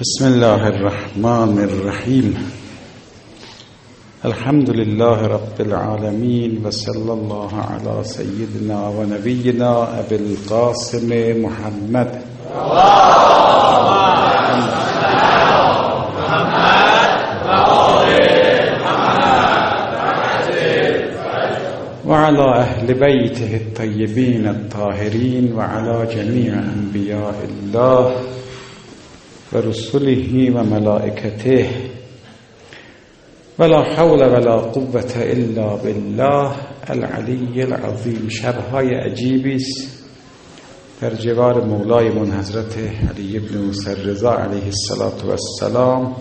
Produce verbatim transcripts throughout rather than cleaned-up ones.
بسم الله الرحمن الرحیم. الحمد لله رب العالمین و صلی الله علی سیدنا و نبینا ابی القاسم محمد و علی اهل بیته الطیبین الطاهرین و علی جمیع انبیاء الله و رسله و ملائکته ولا حول ولا قوة الا بالله العلی العظیم. شبهای عجیبی است در جوار مولای من حضرت علی بن موسی رضا علیه السلام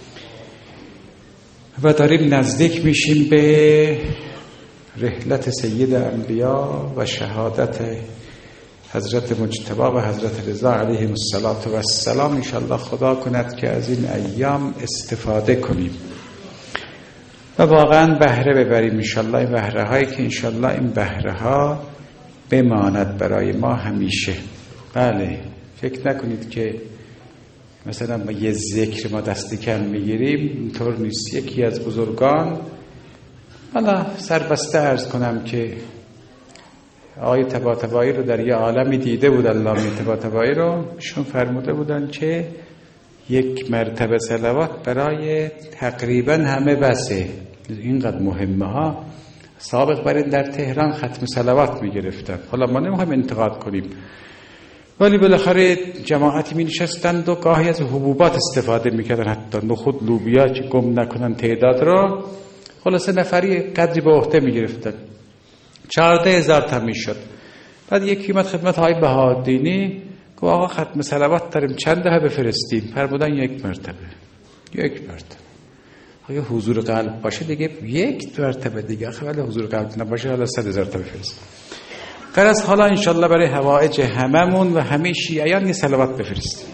و داریم نزدیک میشیم به رحلت سید انبیا و شهادت حضرت مجتبی و حضرت رضا علیهم السلام. انشاءالله خدا کند که از این ایام استفاده کنیم و واقعا بهره ببریم انشاءالله. این بهره هایی که انشاءالله این بهره ها بماند برای ما همیشه. بله، فکر نکنید که مثلا ما یه ذکر ما دست کم میگیریم، اینطور نیست. یکی از بزرگان، حالا سربسته عرض کنم که آقای طباطبایی رو در یه عالمی دیده بود، علامه طباطبایی رو، شون فرموده بودن که یک مرتبه صلوات برای تقریبا همه بسه. اینقدر مهمه ها. سابق بر این در تهران ختم صلوات می گرفتن. حالا ما نمیخوایم انتقاد کنیم، ولی بالاخره جماعتی می نشستند و گاهی از حبوبات استفاده می کردن، حتی نخود لوبیا که گم نکنن تعداد رو. خلاصه نفری قدری به عهده می گرفتن. چهارده هزار تا می شد. بعد یکی اومد خدمت های بهادینی گفت آقا ختم صلوات داریم، چند دفعه بفرستیم؟ فرمودن یک مرتبه. یک مرتبه. آیا حضور قلب باشه دیگه یک مرتبه دیگه، ولی حضور قلب نباشه حالا صد هزار تا بفرست. غرض حالا انشالله برای حوائج هممون و همه شیعیان یه صلوات بفرستیم.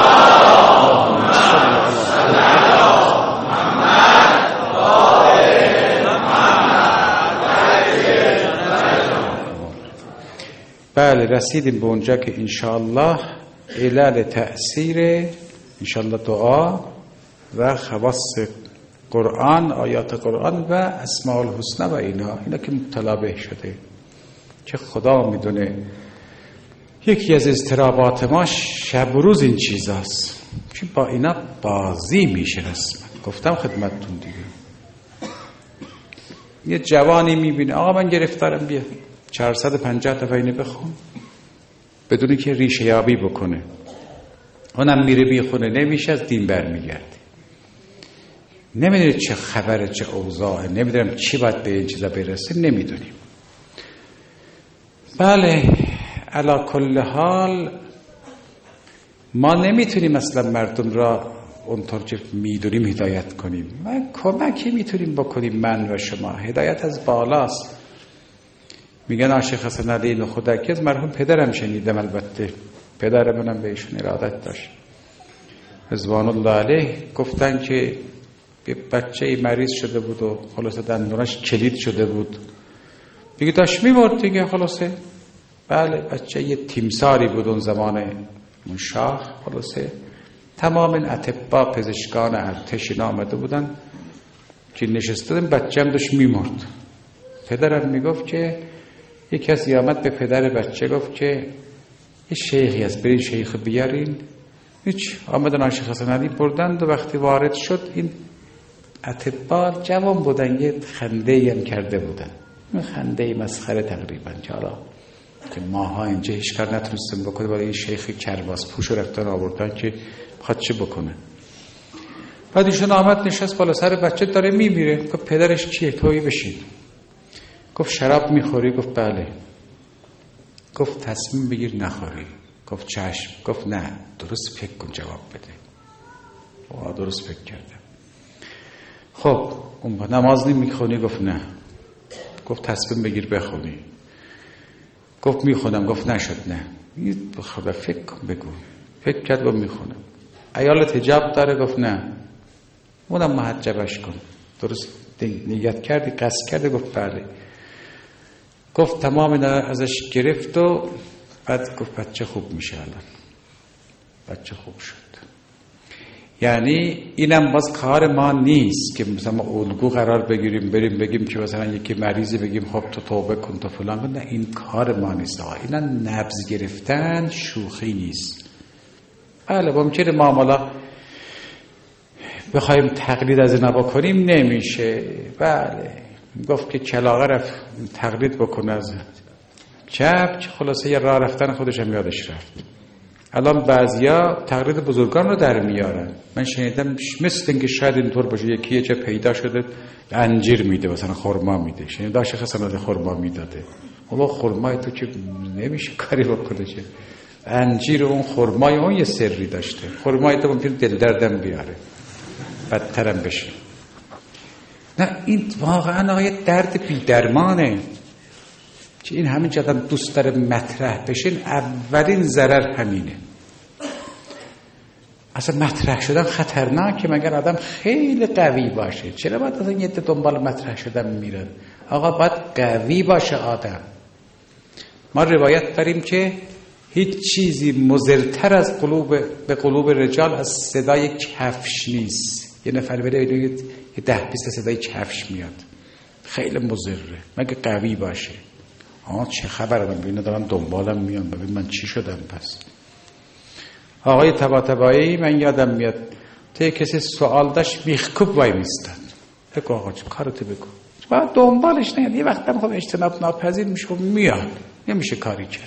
بله، رسیدیم به اونجا که انشاءالله علل تأثیر انشاءالله دعا و خواص قرآن، آیات قرآن و اسماء الحسنی و اینا اینا که مطلع شده که خدا میدونه. یکی از اضطرابات ما شب و روز این چیزاست که با اینا بازی میشه. رسما گفتم خدمتتون دیگه، یه جوانی میبینه آقا من گرفتارم، بیا چهارصد و پنجاه دفعه اینو بخون بدونی که ریشه یابی بکنه. اونم میره بیخونه، نمیشه، از دین برمیگرده، نمیدونه چه خبره، چه اوضاعه، نمیدونم چی باید به این چیزا برسه، نمیدونیم. بله، علا کل حال ما نمیتونیم اصلا مردم را اونطور که میدونیم هدایت کنیم. ما کمکی میتونیم بکنیم، من و شما. هدایت از بالاست. میگن عاشق حسن علی نخودکی از مرحوم پدرم شنیدم، البته پدر منم به ایشون ارادت داشت رضوان الله علیه. گفتن که یه بچه مریض شده بود و خلاصه دندونش کلید شده بود دیگه، داشت میمرد دیگه خلاصه. بله، بچه یه تیمساری بود اون زمان اون شاه. خلاصه تمام اطباء، پزشکان ارتش آمده بودن که نشسته بودن، بچه هم داشت میمرد. پدرم میگفت که یک کسی آمد به پدر بچه گفت که یه شیخی هست، برین شیخ بیارین. هیچ، آمدن عاشق حسن علی بردند و وقتی وارد شد این اطباء جوان بودن، یه خنده هم کرده بودن، این خنده مسخره تقریبا، که حالا که ماها اینجا هیچ کار نتونستیم بکنه، ولی این شیخ کرباس پوش رفتن آوردن که بخواد چه بکنه. بعد ایشون آمد نشست بالا سر بچه، داره میمیره. گفت پدرش چیه؟ تویی بشین. گفت شراب میخوری؟ گفت بله. گفت تصمیم بگیر نخوری. گفت چشم. گفت نه، درست فکر کن جواب بده. آه درست فکر کردم. خب اون با نماز نمیخونی؟ گفت نه. گفت تصمیم بگیر بخونی. گفت میخونم. گفت نشد. نه، خدا فکر کن بگو. فکر کرد و میخونم. عیالت حجاب داره؟ گفت نه. اونم محجبش کن. درست نیت کردی، قصد کردی؟ گفت بله. گفت تمام ازش گرفت و بعد گفت بچه خوب میشه الان. بچه خوب شد. یعنی اینم باز کار ما نیست که مثلا ما الگو قرار بگیریم بریم بگیم که مثلا یکی مریضی بگیم خب تو توبه کن تو فلان کن. نه، این کار ما نیست آقا. اینا نبض گرفتن شوخی نیست. بله ممکنه ما حالا بخوایم تقلید از اینا بکنیم نمیشه. بله گفت که کلاغه رفت تقلید بکنه از چپ، خلاصه یه راه رفتن خودش هم یادش رفت. الان بعضیا تقلید بزرگان رو در میارن. من شنیدم مثل اینکه شاید اینطور باشه یکی یه جا پیدا شده انجیر میده مثلا خرما میده، شنیدم شیخ حسن خرما میداده. بابا خرمای تو که نمیشه کاری بکنه، چه انجیر اون خرمای اون یه سری داشته. خرمای تو ممکن دل دردم بیاره بدترم بشه. نه این واقعا آیه درد بی درمانه که این همین جدن دوست داره مطرح بشین. اولین ضرر همینه. اصلا مطرح شدن خطرناکه مگر آدم خیلی قوی باشه. چرا باید اصلا یه دنبال مطرح شدن میرن؟ آقا باید قوی باشه آدم. ما روایت داریم که هیچ چیزی مضرتر از قلوب به قلوب رجال از صدای کفش نیست. یه نفر بره یه ده بیست صدای کفش میاد، خیلی مضره مگه قوی باشه. آه چه خبره، من ببینه دارم دنبالم میان ببین من چی شدم. پس آقای طباطبایی من یادم میاد تا کسی سوال داشت میخکوب وای میستد. بگو آقا چه کارتو بگو، باید دنبالش نیاد. یه وقت هم خب اجتناب ناپذیر میشه میاد، نمیشه کاری کرد.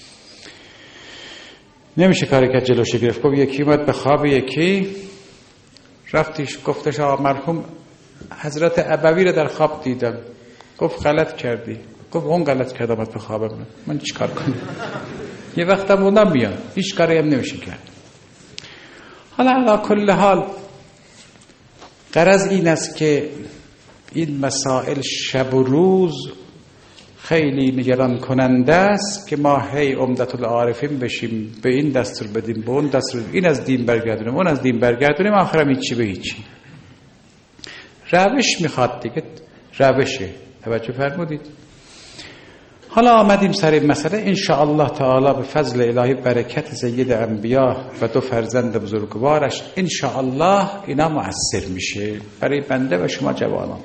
نمیشه کاری کرد جلوش گرفت. گفت یکی اومد به خواب یکی، رفتیش گفتش آقا مرحوم حضرت ابوی رو در خواب دیدم. گفت غلط کردی. گفت اون غلط کرد آمد به خوابم، من من چی کار کنم؟ یه وقتم اونم میاد، هیچ کاری هم نمیشه کرد. حالا علی کل حال غرض این است که این مسائل شب و روز خیلی نگران کننده است که ما هی عمدة العارفین بشیم، به این دستور بدیم به اون دستور، این از دین برگردونیم اون از دین برگردونیم، آخرم هیچی به هیچی. روش میخواد دیگه، روشه. توجه فرمودید؟ حالا آمدیم سر این مسئله. انشاءالله تعالی به فضل الهی برکت سید انبیا و دو فرزند بزرگوارش انشاءالله اینا مؤثر میشه برای بنده و شما جوانان.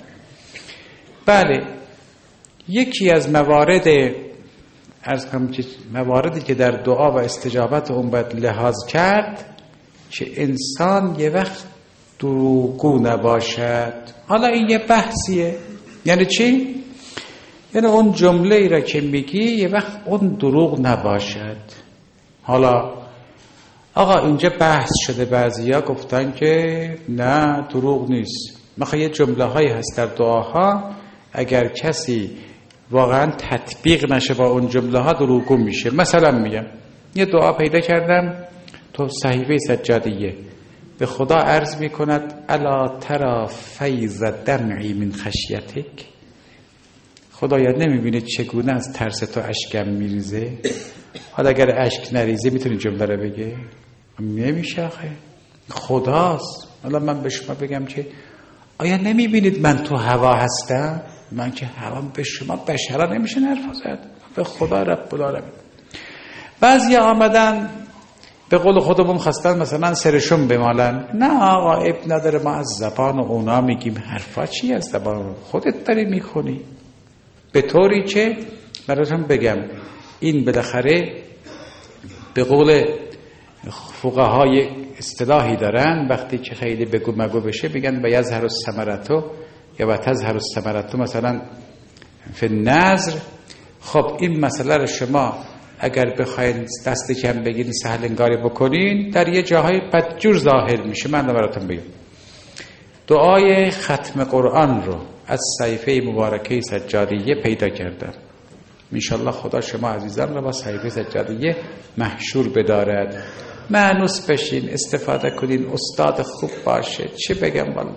بله یکی از موارد عرض کنم که مواردی که در دعا و استجابت اون باید لحاظ کرد که انسان یه وقت دروغگو نباشد. حالا این یه بحثیه. یعنی چی؟ یعنی اون جمله ای را که میگی یه وقت اون دروغ نباشد. حالا آقا اینجا بحث شده، بعضیا گفتن که نه دروغ نیست. مثلا یه جمله هایی هست در دعاها اگر کسی واقعا تطبیق نشه با اون جمله ها دروغگو میشه. مثلا میگم یه دعا پیدا کردم تو صحیفه سجادیه، به خدا عرض میکند الا ترى فیض دمعی من خشیتک. خدایا نمیبینه چگونه از ترس تو اشکم میریزه؟ حالا اگر اشک نریزه میتونی جمله رو بگه؟ نمیشه آخه، خداست. حالا من به شما بگم که آیا نمیبینید من تو هوا هستم؟ من که هوا به شما بشرا نمیشه حرف زد، به خدا رب العالمین. بعضی آمدن به قول خودمون خواستن مثلا سرشون بمالن. نه آقا اب نداره، ما از زبان اونا میگیم. حرفا چی از زبان خودت داری میخونی؟ به طوری که براتون بگم این بالاخره به قول فقهای اصطلاحی دارن وقتی که خیلی بگو مگو بشه بگن و یظهر الثمرة یا و تظهر الثمرة مثلا فی النظر. خب این مسئله رو شما اگر بخواید دست کم بگیرین سهل انگاری بکنین در یه جاهای بدجور ظاهر میشه. من براتون بگم دعای ختم قرآن رو از صحیفه مبارکه سجادیه پیدا کردم. انشالله خدا شما عزیزان را با صحیفه سجادیه محشور بدارد. مانوس بشین، استفاده کنین، استاد خوب باشه. چه بگم والله.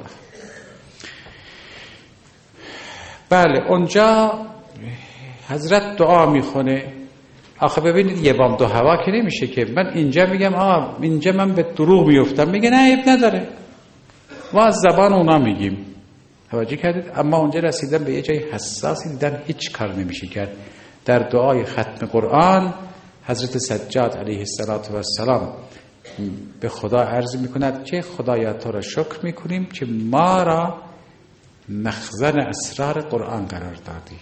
بله اونجا حضرت دعا میخونه. آخه ببینید یه بام دو هوا که نمیشه که من اینجا میگم آه اینجا من به دروغ میفتم، میگه نه عیب نداره ما از زبان اونا میگیم. توجه کردید؟ اما اونجا رسیدن به یه جای حساسی دیدن هیچ کار نمیشه کرد. در دعای ختم قرآن حضرت سجاد علیه السلام به خدا عرض میکند که خدایا تو را شکر میکنیم که ما را مخزن اسرار قرآن قرار دادی.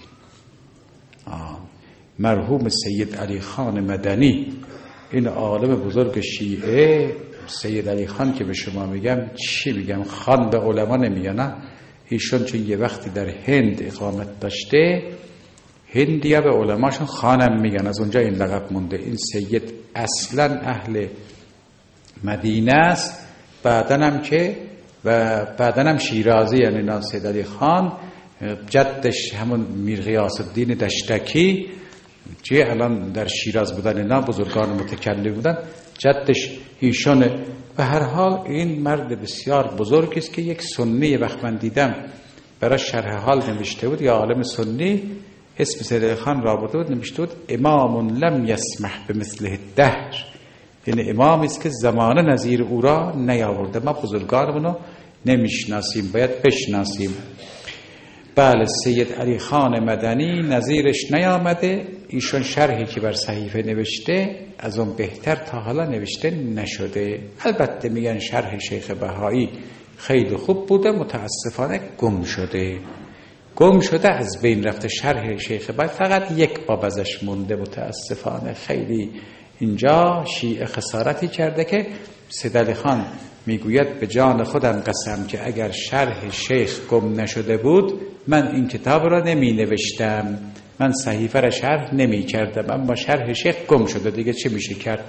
مرحوم سید علی خان مدنی، این عالم بزرگ شیعه، سید علی خان که به شما میگم چی میگم، خان به علما نمیگن، نه ایشون چون یه وقتی در هند اقامت داشته، هندیا به علماشون خانم میگن، از اونجا این لقب مونده. این سید اصلا اهل مدینه است، بعدن هم که و بعدن هم شیرازی، یعنی نام سید علی خان جدش همون میر غیاث الدین دشتکی که الان در شیراز بودن، اینا بزرگان متکلم بودن، جدش ایشونه. به هر حال این مرد بسیار بزرگی است که یک سنی وقت من دیدم برای شرح حال نوشته بود، یا عالم سنی اسم سید علی خان را برده بود، نوشته بود امام لم یسمح بمثله الدهر، یعنی امامی است که زمانه نظیر او را نیاورده، ما بزرگانمونو نمیشناسیم، باید بشناسیم. بله، سید علی خان مدنی نظیرش نیامده. ایشون شرحی که بر صحیفه نوشته از اون بهتر تا حالا نوشته نشده. البته میگن شرح شیخ بهایی خیلی خوب بوده، متاسفانه گم شده گم شده از بین رفته. شرح شیخ بهایی فقط یک باب ازش مونده، متاسفانه. خیلی اینجا شیعه خسارتی کرده که سید علی خان میگوید به جان خودم قسم که اگر شرح شیخ گم نشده بود من این کتاب را نمی نوشتم، من صحیفه را شرح نمی کردم، اما شرح شیخ گم شده، دیگه چه میشه کرد؟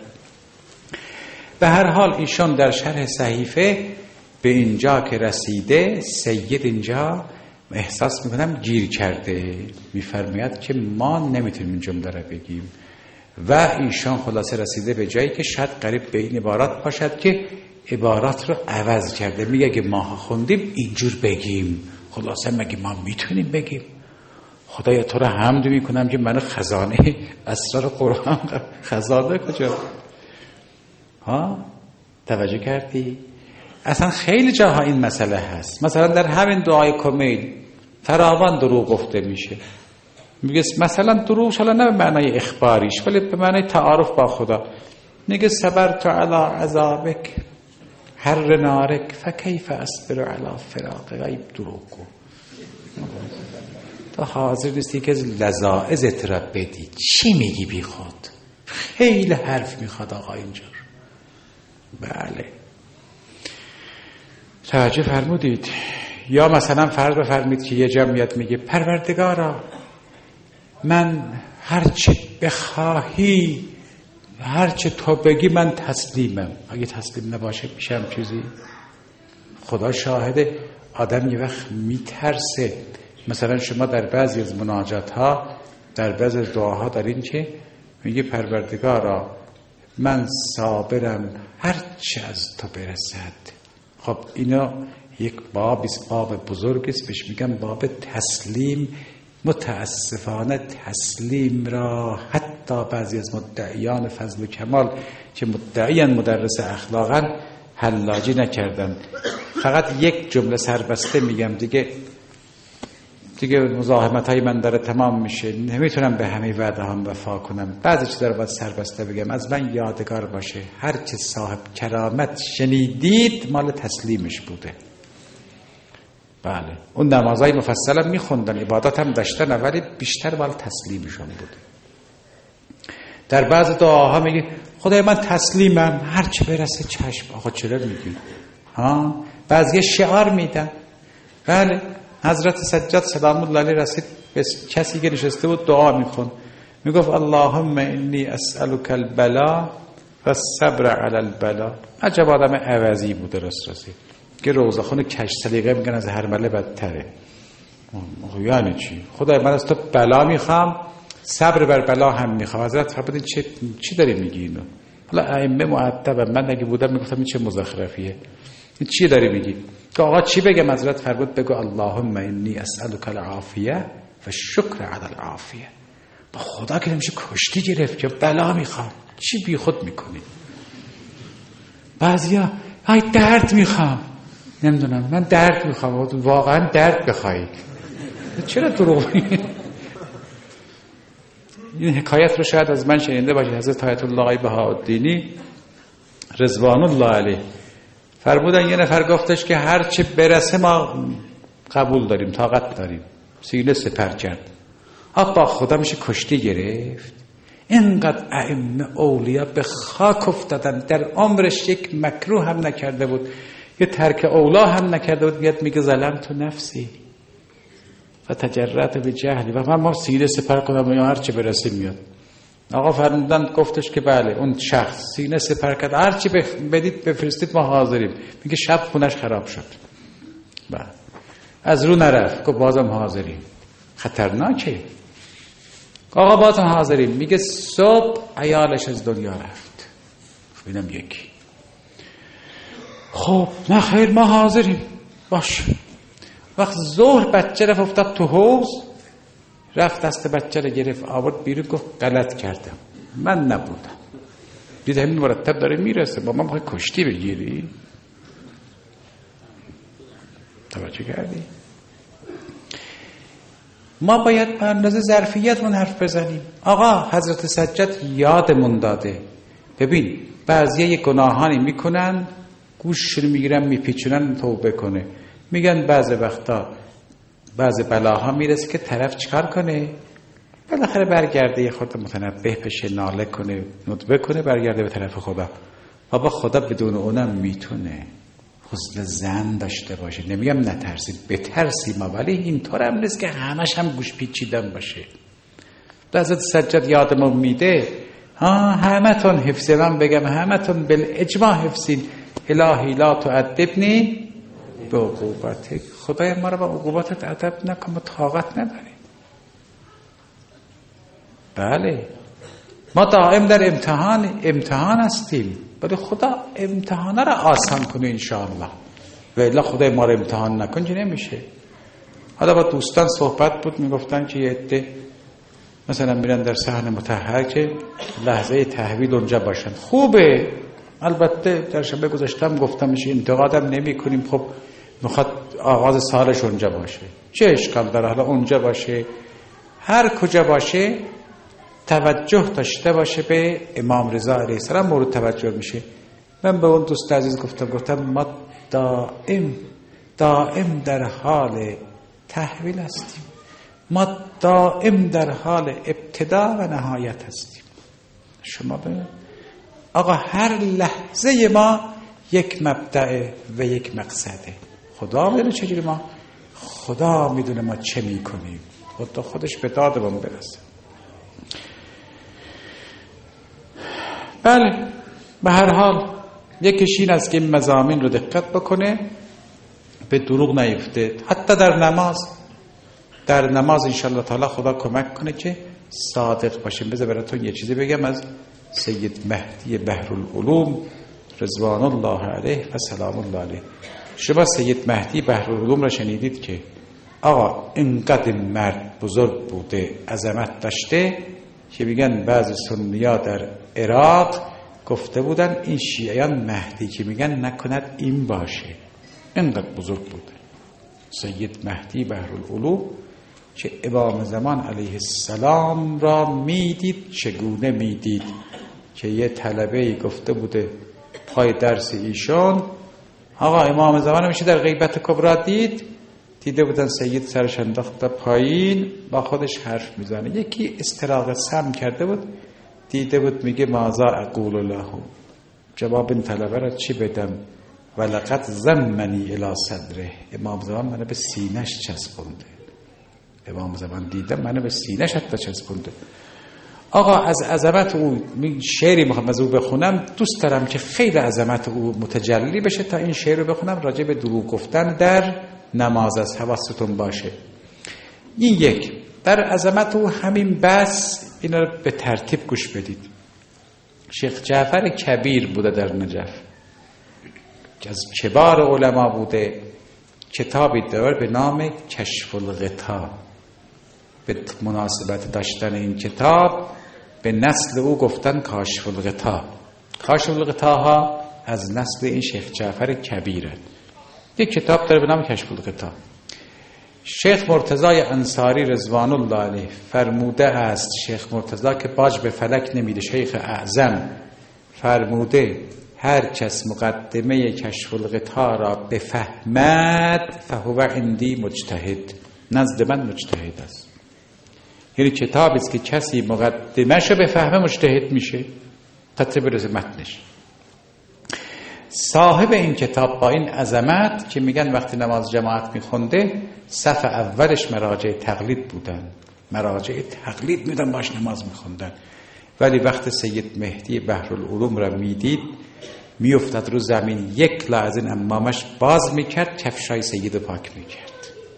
به هر حال ایشان در شرح صحیفه به اینجا که رسیده، سید اینجا احساس میکنم گیر کرده، میفرماید که ما نمیتونیم این جمله را بگیم و ایشان خلاصه رسیده به جایی که شاید قریب به این عبارات باشد که عبارات رو عوض کرده، میگه که ما خوندیم اینجور بگیم. خلاصه مگه ما میتونیم بگیم؟ خدایا تو رو حمد میکنم که من خزانه اسرار قرآن، خزانه کجا؟ ها توجه کردی؟ اصلا خیلی جاها این مسئله هست. مثلا در همین دعای کمیل فراوان دروغ گفته میشه، میگه مثلا دروغ شالا نه به معنای اخباریش ولی به معنای تعارف با خدا. میگه صبرت علی عذابک حر نارک فکیف اصبر علی فراق غیب. دروغ گو، تو حاضر نیستی که لذاعزت را بدی، چی میگی بی خود؟ خیلی حرف میخواد آقا اینجور. بله توجه فرمودید؟ یا مثلا فرض بفرمید که یه جمعیت میگه پروردگارا من هرچه بخواهی، هرچه تو بگی من تسلیمم. اگه تسلیم نباشه میشم چیزی؟ خدا شاهده آدم یه وقت میترسه. مثلا شما در بعضی از مناجات ها، در بعضی از دعاها دارین که میگه پروردگارا من صابرم هرچه از تو برسد. خب اینا یک باب است، باب بزرگ است، بهش میگم باب تسلیم. متاسفانه تسلیم را حتی بعضی از مدعیان فضل و کمال که مدعیان مدرس اخلاقا حلاجی نکردن. فقط یک جمله سربسته میگم دیگه دیگه مزاحمت های من داره تمام میشه، نمیتونم به همه وعده هم وفا کنم. بعضی چیزا رو باید سربسته بگم. از من یادگار باشه هر چه صاحب کرامت شنیدید مال تسلیمش بوده. بله اون نمازهای مفصل هم میخوندن، عبادات هم داشتن، ولی بیشتر مال تسلیمشون بوده. در بعض دعاها میگه خدای من تسلیمم هرچه برسه چشم. آقا چرا میگی؟ ها بعضی شعار میدن. بله حضرت سجاد سلام الله علیه رسید به کسی که نشسته بود دعا میخوند، میگفت اللهم انی اسألک البلا والصبر علی البلا. عجب آدم عوضی بوده راست راستی که روزخون کج سلیقه میگن از هرمله بدتره. یعنی چی؟ خدای من از تو بلا میخوام، صبر بر بلا هم میخوام. حضرت فرمودن چه چی داری میگی اینو؟ حالا ائمه مؤدب من اگه بودم میگفتم این چه مزخرفیه، این چی داری میگی؟ که آقا چی بگم؟ حضرت فرمود بگو اللهم انی اسألک العافیه و شکر علی العافیه. با خدا که نمیشه کشتی گرفت که بلا میخوام. چی بی خود میکنی؟ بعضیا های درد میخوام. نمیدونم من درد میخوام. واقعا درد بخوایی چرا دروغ میگی؟ این حکایت رو شاید از من شنیده باشی. حضرت آیت الله بهاءالدینی رضوان الله علیه فرمودن یه نفر گفتش که هر چه برسه ما قبول داریم، طاقت داریم. سینه سپر کرد. آقا خدا میشه کشتی گرفت. اینقدر ائمه اولیا به خاک افتادن، در عمرش یک مکروه هم نکرده بود، یه ترک اولا هم نکرده بود، بیاد میگه ظلمت نفسی و تجرأت به جهلی و من ما سینه سپر کنم یا هر چه برسه میاد. آقا فرمودن گفتش که بله، اون شخص سینه سپر کرد، هر چی بدید بفرستید ما حاضریم. میگه شب خونش خراب شد، بله از رو نرفت، که بازم حاضریم. خطرناکه. آقا بازم حاضریم. میگه صبح عیالش از دنیا رفت. اینم یکی. خب نه خیر ما حاضریم، باش. وقت ظهر بچه رفت افتاد تو حوض، رفت دست بچه رو گرفت آورد بیرون، گفت غلط کردم، من نبودم. دید همین مرتب داره میرسه، با ما میخوای کشتی بگیری؟ توجه کردی؟ ما باید به اندازه ظرفیتمون حرف بزنیم. آقا حضرت سجاد یادمون داده، ببین بعضی گناهانی میکنن، گوششون میگیرن میپیچونن توبه کنه. میگن بعض وقتا بعض بلاها میرسه که طرف چیکار کنه؟ بالاخره برگرده، یه خورده متنبه بشه، ناله کنه، ندبه کنه، برگرده به طرف خدا. بابا خدا بدون اونم میتونه. حسن ظن داشته باشه. نمیگم نترسید، بترسیم، ولی اینطور هم نیست که همش هم گوش پیچیدن باشه. حضرت سجاد یادمون میده، ها همه تون حفظی، من بگم همه تون بالاجماع حفظین. الهی لا تعذبنی به عقوبتک. خدای ما رو با عقوبتت ادب نکن، ما طاقت نداریم. بله ما دائم در امتحان امتحان هستیم، ولی خدا امتحانه را آسان کنه انشاءالله. و الا خدای ما رو امتحان نکن که نمیشه. حالا با دوستان صحبت بود، میگفتن که یه عده مثلا میرن در صحن مطهر که لحظه تحویل اونجا باشن. خوبه، البته در شبه گذاشتم گفتمش انتقادم نمی کنیم، خب میخواد آغاز سالش اونجا باشه، چه اشکال داره حالا اونجا باشه، هر کجا باشه توجه داشته باشه به امام رضا علیه السلام مورد توجه میشه. من به اون دوست عزیز گفتم گفتم ما دائم دائم در حال تحویل هستیم، ما دائم در حال ابتدا و نهایت هستیم. شما ببین آقا هر لحظه ما یک مبدأ و یک مقصده. خدا میدونه چجوری، ما خدا میدونه ما چه میکنیم، خدا خودش به دادمون برسه. بله به هر حال یکیش این است که این مضامین رو دقت بکنه، به دروغ نیفته، حتی در نماز. در نماز انشالله تعالی خدا کمک کنه که صادق باشیم. بذار براتون یه چیزی بگم از سید مهدی بحرالعلوم رضوان الله علیه و سلام الله علیه. شما سید مهدی بحرالعلوم را شنیدید که آقا اینقدر مرد بزرگ بوده، عظمت داشته، که میگن بعضی سنی‌ها در عراق گفته بودن این شیعیان مهدی که میگن نکند این باشه، اینقدر بزرگ بوده سید مهدی بحرالعلوم، که امام زمان علیه السلام را میدید. چگونه میدید؟ که یه طلبه گفته بوده پای درس ایشون، آقا امام زمان میشه در غیبت کبرا دید، دیده بودن سید سرش انداخته پایین با خودش حرف میزنه. یکی استراق سم کرده بود، دیده بود میگه ماذا اقول له، جواب این طلبه را چی بدم؟ ولقد زمنی الی صدره، امام زمان منو به سینه‌اش چسبونده. امام زمان دیدم منو به سینه‌اش حتی چسبونده. آقا از عظمت او شعری میخوام از او بخونم، دوست دارم که خیلی عظمت او متجلی بشه. تا این شعر رو بخونم راجع به دروغ گفتن در نماز است، حواستون باشه. این یک در عظمت او همین بس. اینا رو به ترتیب گوش بدید. شیخ جعفر کبیر بوده در نجف، که از کبار علما بوده. کتابی داره به نام کشف الغطا. به مناسبت داشتن این کتاب به نسل او گفتن کاشف الغطا. کاشف الغطا ها از نسل این شیخ جعفر کبیره. یک کتاب داره به نام کشف الغطا. شیخ مرتضی انصاری رضوان الله علیه فرموده است، شیخ مرتضی که باج به فلک نمیده، شیخ اعظم فرموده هر کس مقدمه کشف الغطا را بفهمد فهو عندی مجتهد، نزد من مجتهد است. یعنی کتابی است که کسی مقدمه‌شو بفهمه مجتهد میشه تا برسه متنش. صاحب این کتاب با این عظمت که میگن وقتی نماز جماعت میخونده صف اولش مراجع تقلید بودن، مراجع تقلید میدن باش نماز میخوندن، ولی وقت سید مهدی بحرالعلوم را میدید میافتاد رو زمین، یک لحظه امامش باز میکرد، کفشای سید پاک میکرد.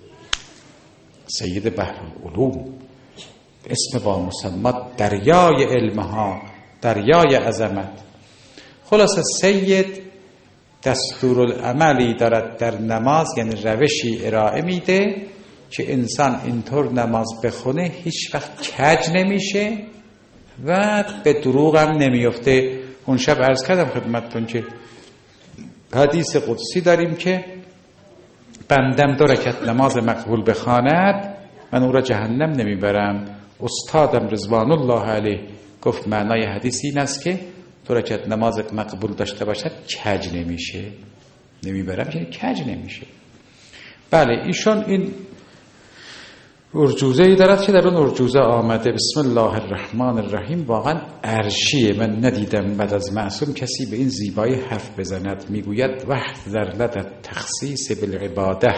سید بحرالعلوم اسم با مسمى دریای علمها، دریای عظمت. خلاصه سید دستورالعملی دارد در نماز، یعنی روشی ارائه میده که انسان اینطور نماز بخونه هیچ وقت کج نمیشه و به دروغ هم نمیفته. اون شب عرض کردم خدمتتون که حدیث قدسی داریم که بندم دو رکعت نماز مقبول بخواند من او را جهنم نمیبرم. استادم رضوان الله علیه گفت معنای حدیث این است که دو رکعت نماز مقبول داشته باشد کج نمیشه، نمیبرم یعنی کج نمیشه. بله ایشون این ارجوزه ای دارد که در اون ارجوزه آمده بسم الله الرحمن الرحیم. واقعا عرشیه، من ندیدم بعد از معصوم کسی به این زیبایی حرف بزند. میگوید واحذر لدى التخصیص بالعباده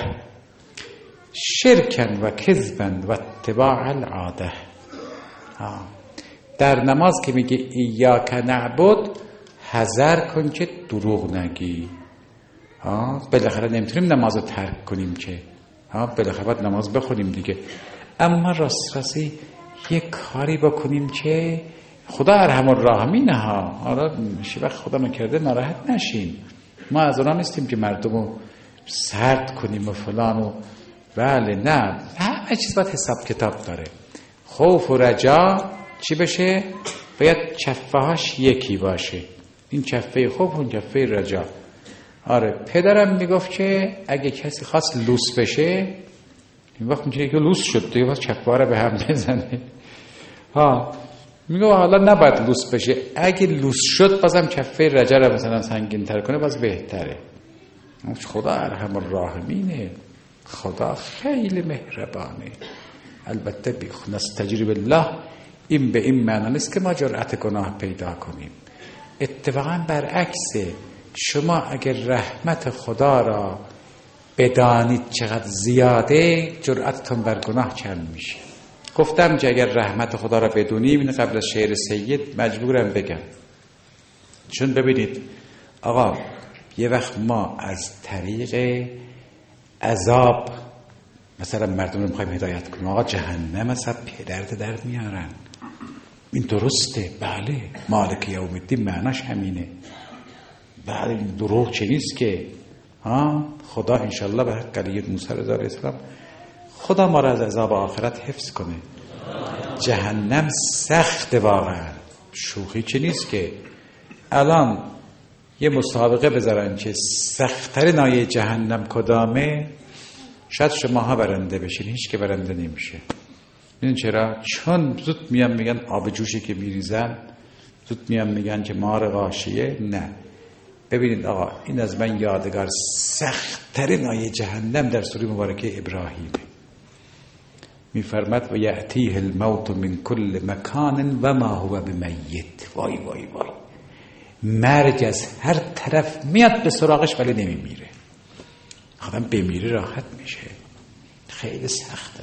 شرکا و کذبا و اتباع العاده. در نماز که میگه ایاک نعبد حذر کن که دروغ نگی. بالاخره نمیتونیم نماز رو ترک کنیم که، بالاخره باید نماز بخونیم دیگه، اما راست راستی یک کاری بکنیم که خدا ارحم الراحمینه ها. حالا شی وقت خدا نکرده ناراحت نشیم، ما از اونا نیستیم که مردمو سرد کنیم و فلان و بله، نه، همه چیز باید حساب کتاب داره. خوف و رجا چی بشه؟ باید چفه هاش یکی باشه، این چفه خوف و این چفه رجا. آره پدرم میگفت که اگه کسی خواست لوس بشه این وقت میگه که لوس شد دیگه باید چفه ها رو به هم بزنه. ها میگه حالا نباید لوس بشه، اگه لوس شد بازم چفه رجا رو مثلا سنگین تر کنه باز بهتره. خدا ارحم الراحمینه، خدا خیلی مهربانه. البته نستجیر بالله این به این معنی نیست که ما جرأت گناه پیدا کنیم، اتفاقا برعکسه. شما اگر رحمت خدا را بدانید چقدر زیاده جرأتتون بر گناه کم میشه. گفتم که اگر رحمت خدا را بدونیم، این قبل از شعر سید مجبورم بگم، چون ببینید آقا یه وقت ما از طریق عذاب مثلا مردم رو میخوایم هدایت کنیم، آقا جهنم مثلا پدرت در میارن، این درسته، بله مالک یوم الدین معناش همینه، بله این دروغ چه نیست که. ها خدا انشالله به حق علی موسی رضا علیه السلام خدا ما را از عذاب آخرت حفظ کنه. جهنم سخت واقعا، شوخی چه نیست که. الان یه مسابقه بذارن که سخت‌ترین آیه جهنم کدامه، شاید شماها برنده بشین، هیچ که برنده نمیشه. ببین چرا؟ چون زود میان میگن آب جوشی که میریزن، زود میان میگن که مار غاشیه. نه ببینید آقا این از من یادگار سخت‌ترین آیه جهنم در سوره مبارکه ابراهیم میفرماد و یأتیه الموت من کل مکان و ما هو بمیت. وای وای وای، مرگ از هر طرف میاد به سراغش ولی نمیمیره. آدم بمیره راحت میشه، خیلی سخته.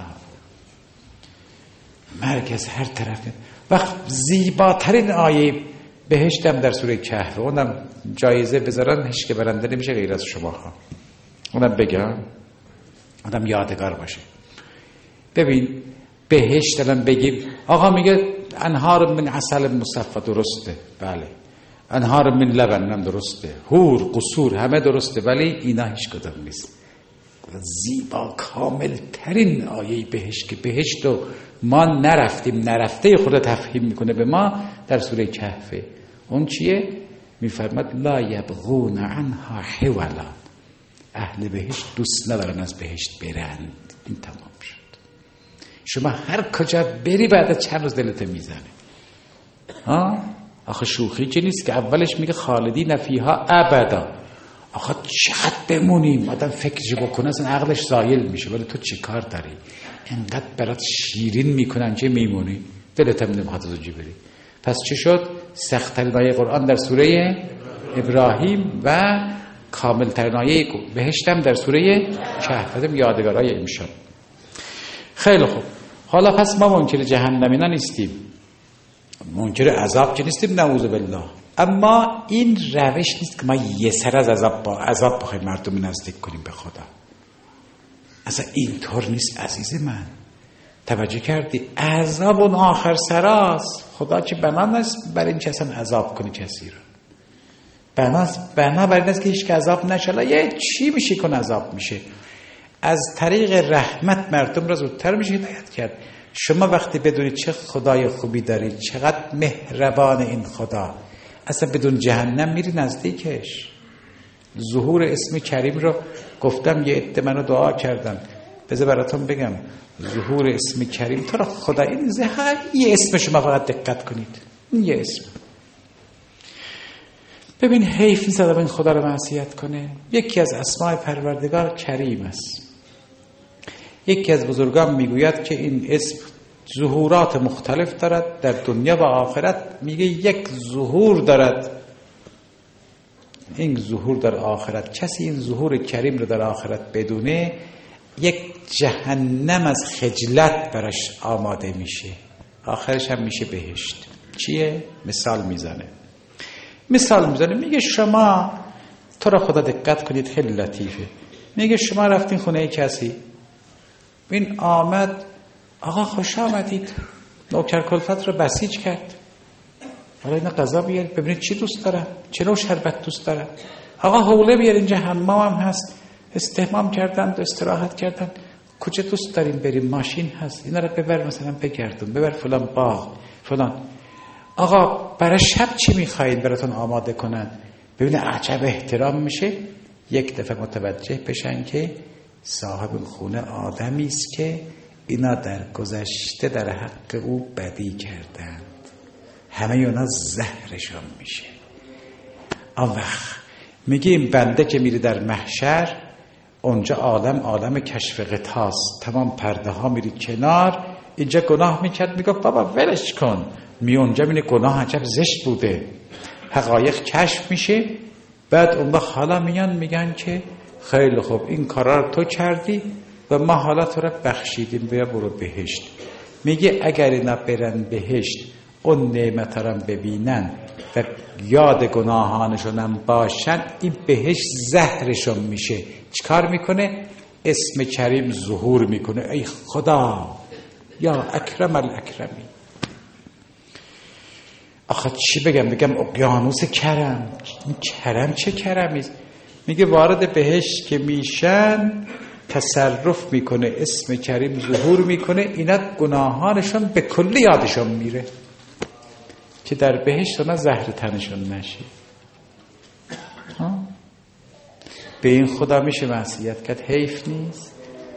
مرگ از هر طرف. وقت زیباترین آیه بهشتم در سوره کهف، اونم جایزه بذارن هیچ که برنده نمیشه غیر از شماها، اونم بگم آدم یادگار باشه. ببین بهشت الان بگیم آقا میگه انهار من عسل مصفا، درسته، بله انهار من لبن هم درسته، حور قصور همه درسته، ولی اینا هیچ کدام نیست. زیبا کامل ترین آیه بهشت که بهشت رو ما نرفتیم، نرفته خدا تفهیم میکنه به ما در سوره کهف. اون چیه؟ میفرماد لا یبغون عنها حولا، اهل بهشت دوست ندارن از بهشت برند. این تمام شد. شما هر کجا بری بعد چند روز دلت میزنه. ها آخه شوخی که نیست که اولش میگه خالدین فیها ابدا. آخه چقدر بمونیم؟ آدم فکرش بکنه اصلا عقلش زایل میشه. ولی تو چی کار داری؟ انقدر برات شیرین میکنن که میمونی، دلت هم نمیخواد از اونجا بری. پس چه شد؟ سخت‌ترین آیه قرآن در سوره ابراهیم و کامل‌ترین آیه بهشت هم در سوره کهف. بدیم یادگارای امشب. خیلی خوب. حالا پس ما منکر جهنمینا نیستیم، منکر عذاب که نیستیم، نعوذ بالله. اما این روش نیست که ما یه سر از عذاب با عذاب بخوایم مردم نزدیک کنیم به خدا. اصلا اینطور نیست عزیز من. توجه کردی؟ عذاب اون آخر سراست. خدا که بنا نیست برای این که اصلا عذاب کنی کسی رو. بناست بنا برای این است که هیچ که عذاب نشه. یه چی میشه کن عذاب میشه. از طریق رحمت مردم را زودتر میشه هدایت کرد. شما وقتی بدونید چه خدای خوبی دارید، چقدر مهربان این خدا، اصلا بدون جهنم میری نزدیکش. ظهور اسم کریم رو گفتم، یه عده منو دعا کردن. بذار براتون بگم ظهور اسم کریم تو را خدا این زهر یه اسم شما فقط دقت کنید، این یه اسم. ببین حیف نیست آدم این خدا رو معصیت کنه. یکی از اسماء پروردگار کریم است. یکی از بزرگان میگوید که این اسم ظهورات مختلف دارد در دنیا و آخرت. میگه یک ظهور دارد، این ظهور در آخرت. کسی این ظهور کریم رو در آخرت بدونه، یک جهنم از خجلت براش آماده میشه، آخرش هم میشه بهشت. چیه؟ مثال میزنه مثال میزنه میگه شما، تو را خدا دقت کنید خیلی لطیفه، میگه شما رفتین خونه کسی، این آمد آقا خوش آمدید، نوکر کلفت رو بسیج کرد، حالا اینا غذا بیارید، ببینید چی دوست داره، چه نوع شربت دوست داره، آقا حوله بیار، اینجا حمام هم هست، استحمام کردن، استراحت کردن، کجا دوست داریم بریم، ماشین هست، اینا رو ببر مثلا بگردون، ببر فلان باغ فلان. آقا برای شب چی میخواید براتون آماده کنن؟ ببینه عجب احترام میشه. یک دفعه متوجه بشن که صاحب خونه آدمی است که اینا در گذشته در حق او بدی کردند، همه اونا زهرشون میشه. آن وقت میگه این بنده که میره در محشر، اونجا عالم عالم کشف غطاست، تمام پرده ها میری کنار، اینجا گناه میکرد، میگه بابا ولش کن، می اونجا میره گناه عجب زشت بوده، حقایق کشف میشه. بعد اون وقت حالا میان میگن که خیلی خوب این کارا رو تو کردی و ما حالا تو رو بخشیدیم، بیا برو بهشت. میگه اگر اینا برن بهشت، اون نعمت رو ببینن و یاد گناهانشون هم باشن، این بهشت زهرشون میشه. چیکار میکنه؟ اسم کریم ظهور میکنه، ای خدا یا اکرم الاکرمی. آخه چی بگم؟ بگم اقیانوس کرم. کرم چه کرمی؟ میگه وارد بهشت که میشن تصرف میکنه، اسم کریم ظهور میکنه، اینا گناهانشون به کلی یادشون میره که در بهشت اونا زهر تنشون نشه. به این خدا میشه معصیت کرد؟ حیف نیست؟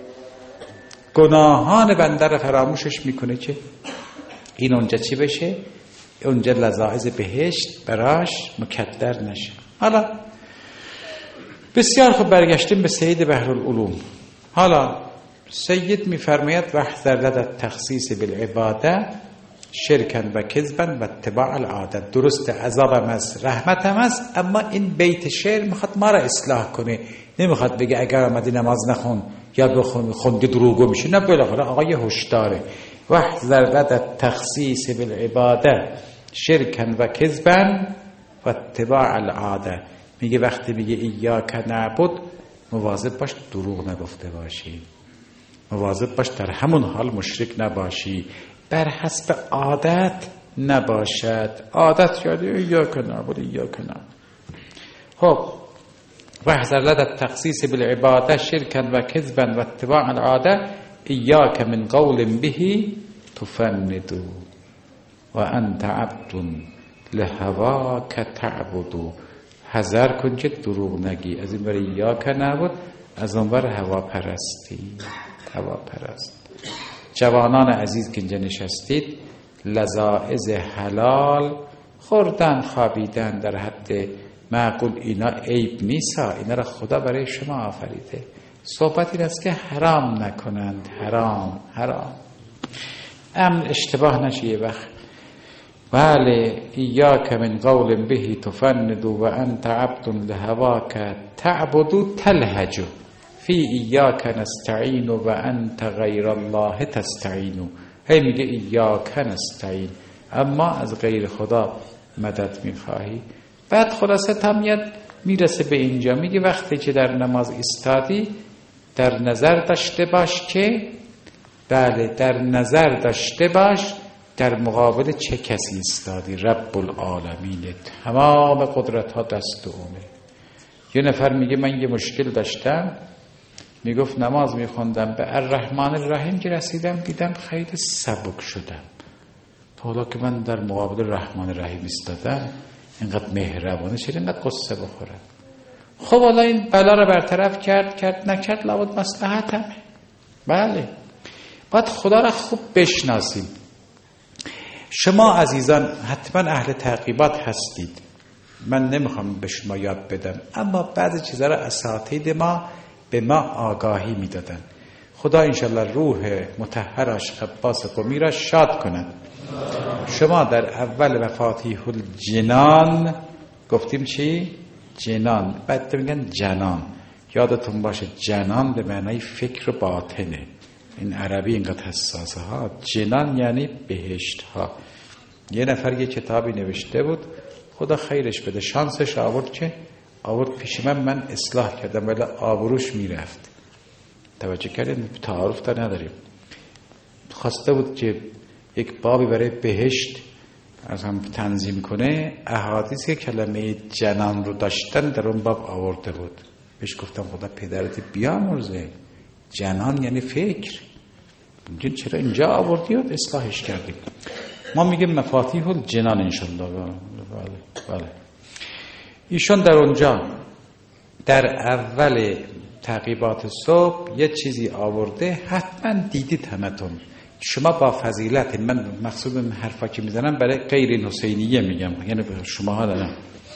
گناهان بنده رو فراموشش میکنه که این اونجا چی بشه؟ اونجا لذاعز بهشت براش مکدر نشه. حالا بسیار خوب، برگشتیم به سید بحرالعلوم. حالا سید میفرماید واحذر لدى التخصیص بالعباده شرکا و کذبا و اتباع العاده. درست عذابم است، رحمتم است، اما این بیت شعر میخواد ما را اصلاح کنه، نمیخواد بگه اگر آمدی نماز نخون یا بخون خوندی دروغگو میشه. نه، بالاخره آقای هوشداره. واحذر لدى التخصیص بالعباده شرکا و کذبا و اتباع العاده. میگه وقتی میگه ایاک نعبد، مواظب باش دروغ نگفته باشی، مواظب باش در همون حال مشرک نباشی، بر حسب عادت نباشد. عادت یادی ایاک نعبد ایاک نعبد. خب واحذر لدى التخصیص بالعباده شرکا و کذبا و اتباع العاده ایاک من قول به تفند و انت عبد لهواک تعبد. حذر کن که دروغ نگی. از این برای ایاک نعبد، از اون بر هوا پرستی. هوا پرست. جوانان عزیز که اینجا نشستید، لذائذ حلال خوردن خوابیدن در حد معقول اینا عیب نیست، اینا را خدا برای شما آفریده. صحبت این است که حرام نکنند، حرام حرام امن اشتباه نشه یه وقت. بله ایاک من قول به تفند و انت عبد لهواک تعبد تلهج فی ایاک نستعین و انت غیر الله تستعین. هی میگه ایاک نستعین، اما از غیر خدا مدد میخواهی. بعد خلاصه تا میاد میرسه به اینجا، میگه وقتی که در نماز ایستادی در نظر داشته باش که بله در نظر داشته باش در مقابل چه کسی ایستادی. رب العالمین، تمام قدرت ها دست اونه. یه نفر میگه من یه مشکل داشتم، میگفت نماز میخوندم به الرحمن الرحیم که رسیدم دیدم خیلی سبک شدم، حالا که من در مقابل الرحمن الرحیم ایستادم اینقدر مهربانه شد اینقدر قصه بخورم. خب حالا این بلا رو برطرف کرد کرد نکرد لابد مصلحت همه. بله باید خدا را خوب بشناسیم. شما عزیزان حتما اهل تعقیبات هستید، من نمیخوام به شما یاد بدم، اما بعضی چیزا را اساتید ما به ما آگاهی میدادن. خدا انشالله روح مطهرش خباس قمی را شاد کند. شما در اول مفاتیح الجنان گفتیم چی؟ جنان، بعد میگن جنان. یادتون باشه جنان به معنای فکر و باطنه، این عربی اینقدر حساسه ها. جنان یعنی بهشت ها. یه نفر یه کتابی نوشته بود، خدا خیرش بده، شانسش آورد که آورد پیش من، من اصلاح کردم ولی آبروش میرفت. توجه کردین؟ تعارف تا نداریم. خواسته بود که یک بابی برای بهشت از هم تنظیم کنه، احادیث که کلمه جنان رو داشتن در اون باب آورده بود. بهش گفتم خدا پدرت بیامرزه، جنان یعنی فکر، میگن چرا اینجا آوردی و اصلاحش کردیم. ما میگیم مفاتیح الجنان انشالله. بله بله. ایشون در اونجا در اول تعقیبات صبح یه چیزی آورده، حتما دیدید همتون. شما با فضیلت، من مقصود این حرفا که میزنم برای غیر حسینیه میگم، یعنی شما ها دارم،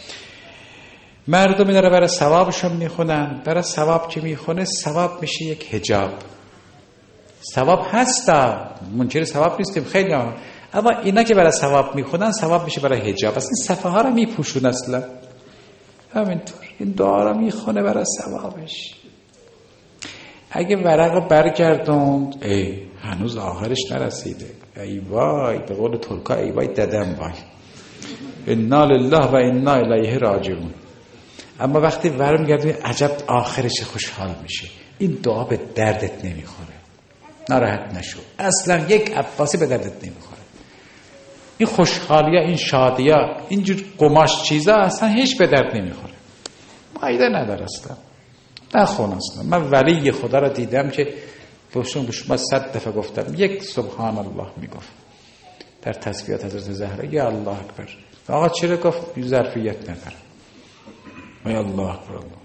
مردمی داره برای ثوابشون میخونن، برای ثواب که میخونه ثواب میشه یک حجاب. ثواب هستا، منکر ثواب نیستیم خیلی هم. اما اینا که برای ثواب میخونن ثواب میشه برای حجاب. اصلا صفحه ها رو میپوشون اصلا همینطور. این دعا رو میخونه برای ثوابش. اگه ورق رو برگردوند ای هنوز آخرش نرسیده، ای وای به قول ترکا ای وای ددم وای، انا لله و انا الیه راجعون. اما وقتی ورم گردونی عجب آخرش خوشحال میشه. این دعا به دردت نمیخوره، ناراحت نشو، اصلا یک عباسی به دردت نمیخوره. این خوشحالیا، این شادیا، اینجور قماش چیزا اصلا هیچ به درد نمیخوره، فایده نداره اصلا. نخون اصلا. من ولی خدا را دیدم که باشون به شما صد دفعه گفتم، یک سبحان الله میگفت در تسبیحات حضرت زهرا، یا الله اکبر. آقا چرا گفت؟ ظرفیت نداره. یا الله اکبر الله.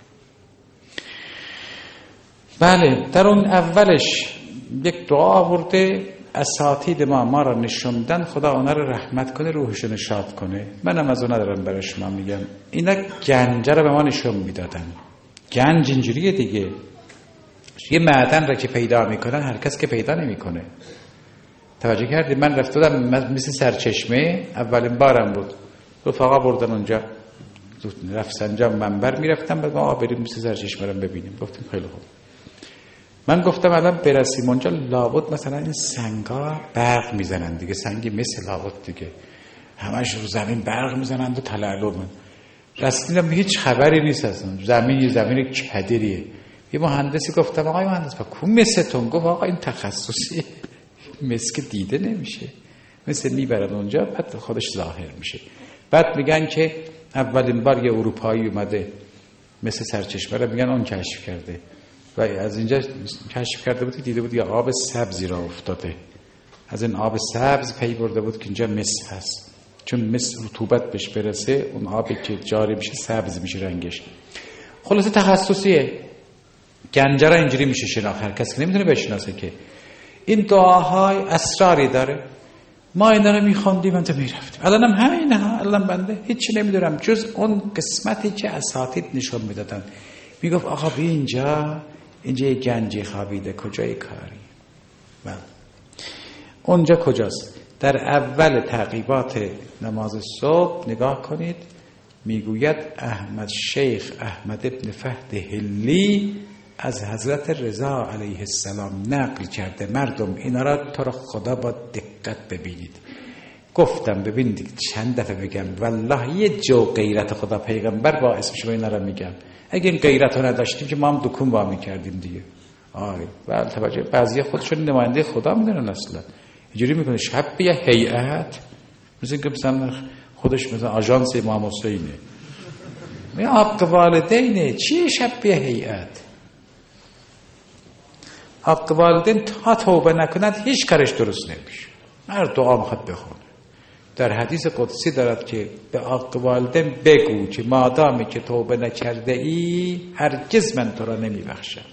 بله در اون اولش یک دعا آورده، اساتید ما ما را نشوندن، خدا اونا رو رحمت کنه، روحشون شاد کنه. منم از اون ندارم برای شما میگم. اینا گنجه رو به ما نشون میدادن. گنج اینجوریه دیگه، یه معدن را که پیدا میکنن هر کس که پیدا نمیکنه. توجه کردی؟ من رفتم مثل سرچشمه، اولین بارم بود، رفقا بردن اونجا رفسنجان منبر میرفتم، بعد ما بریم مثل سرچشمه رو ببینیم. گفتیم خیلی خوب. من گفتم الان برسیم اونجا لابد مثلا این سنگا برق میزنن دیگه، سنگی مثل لابد دیگه همش رو زمین برق میزنند و تلالو. رسیدم هیچ خبری نیست اصلا، زمین زمین کدریه. یه مهندسی گفتم آقای مهندس با کو مثلتون؟ گفت آقا این تخصصی مثل دیده نمیشه، مثل میبرن اونجا بعد خودش ظاهر میشه. بعد میگن که اولین بار یه اروپایی اومده مثل سرچشمه رو میگن اون کشف کرده و از اینجا کشف کرده بود، دیده بود یه آب سبزی را افتاده، از این آب سبز پی برده بود که اینجا مس هست، چون مس رطوبت بهش برسه اون آبی که جاری میشه سبز میشه رنگش. خلاصه تخصصیه. گنجه را اینجوری میشه شناخت، هر کسی که نمیتونه بشناسه که. این دعاهای اسراری داره. ما اینا رو میخوندیم و تو میرفتیم. الانم همینه ها. الان بنده هیچی نمیدونم جز اون قسمتی که اساتید نشون میدادن. میگفت آقا بی اینجا اینجا یه گنجی خوابیده، کجای کاری؟ بله. اونجا کجاست؟ در اول تعقیبات نماز صبح نگاه کنید، میگوید احمد شیخ احمد ابن فهد هلی از حضرت رضا علیه السلام نقل کرده. مردم اینا را تو را خدا با دقت ببینید. گفتم ببینید چند دفعه بگم والله یه جو غیرت خدا پیغمبر باعث میشه اینا را میگم. اگه این غیرت رو نداشتیم که ما هم دکون با میکردیم دیگه. آره بله توجه، بعضیا خودشون نماینده خدا میدونن اصلا. اینجوری میکنه شب یه هیئت، مثل اینکه مثلا خودش مثلا آژانس امام حسینه. می حق والدینه، چیه شب یه هیئت؟ حق والدین تا توبه نکند هیچ کارش درست نمیشه. هر دعا میخواد بخونه. در حدیث قدسی دارد که به حق والدین بگو که مادامی که توبه نکرده ای هرگز من تو را نمیبخشم.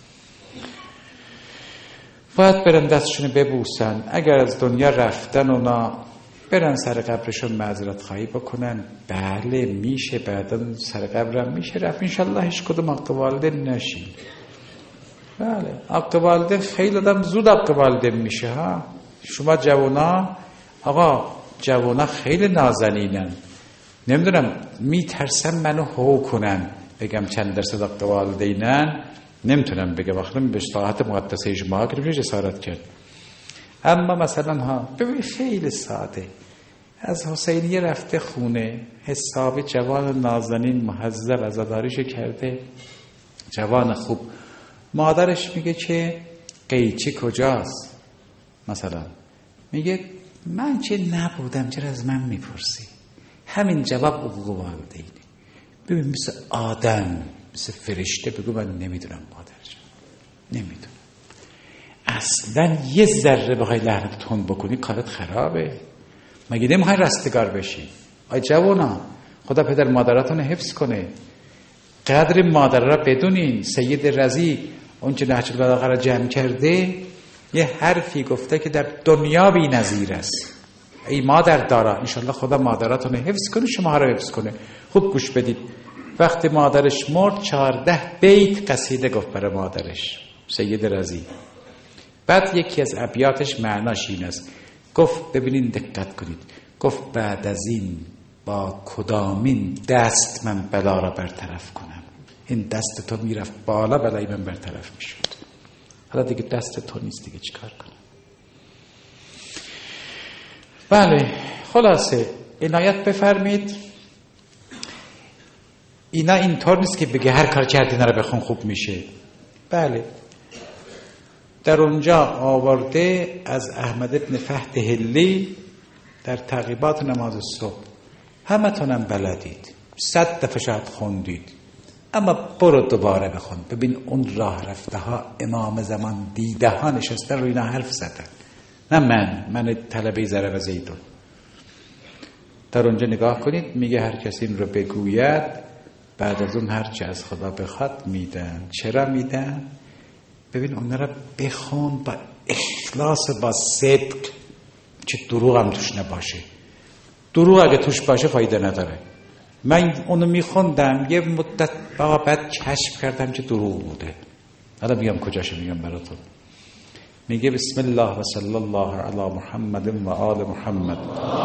باید برن دستشون ببوسن. اگر از دنیا رفتن اونا برن سر قبرشون معذرت خواهی بکنن. بله میشه، بعدا سر قبرم میشه رفت. انشالله هیچ کدوم حق والدین نشین. بله حق والدین خیلی آدم زود حق والدین میشه ها. شما جوانا، آقا جوانا خیلی نازنینن، نمیدونم میترسم منو هو کنن بگم چند درصد حق والدینن، نمیتونم بگم آخه به صراحت مقدسه شما که میشه جسارت کرد. اما مثلا ها ببین خیلی ساده، از حسینیه رفته خونه، حسابی جوان نازنین مهذب عزاداریشو کرده، جوان خوب. مادرش میگه که قیچی کجاست؟ مثلا میگه من چه نبودم، چرا از من میپرسی؟ همین جواب حقوق والدینه. ببین مثل آدم، مثل فرشته بگو من نمیدونم مادر جان، نمیدونم. اصلا یه ذره بخوای لحنت تند بکنی کارت خرابه. مگه نمیخوای رستگار بشی؟ آی جوانا، خدا پدر مادراتون حفظ کنه. قدر مادر را بدونین. سید رضی اون که نهج البلاغه را جمع کرده یه حرفی گفته که در دنیا بی نظیر است. ای مادر دارا، انشالله خدا مادراتون حفظ کنه، شما را حفظ کنه. خوب گوش بدید. وقتی مادرش مرد چهارده بیت قصیده گفت برای مادرش سید رضی. بعد یکی از ابیاتش معناش این است. گفت ببینین دقت کنید، گفت بعد از این با کدامین دست من بلا را برطرف کنم؟ این دست تو میرفت بالا بلای من برطرف میشد، حالا دیگه دست تو نیست، دیگه چیکار کنم؟ بله خلاصه عنایت بفرمید. اینا اینطور نیست که بگه هر کار کردی اینا رو بخون خوب میشه. بله در اونجا آورده از احمد ابن فهد هلی در تعقیبات نماز صبح. همه تونم بلدید، صد دفعه شاید خوندید، اما برو دوباره بخون. ببین اون راه رفته ها امام زمان دیده ها نشستن روی اینا حرف زدن، نه من من طلبه ذره و زیدون. در اونجا نگاه کنید، میگه هر کسی این رو بگوید بعد از اون هرچی از خدا بخواد میدن. چرا میدن؟ ببین اونا رو بخون با اخلاص، با صدق، چه دروغ هم توش نباشه. دروغ اگه توش باشه فایده نداره. من اونو میخوندم یه مدت، بابا بعد کشف کردم که دروغ بوده. حالا میگم کجاشو میگم براتون. میگه بسم الله و صلی الله علی محمد و آل محمد.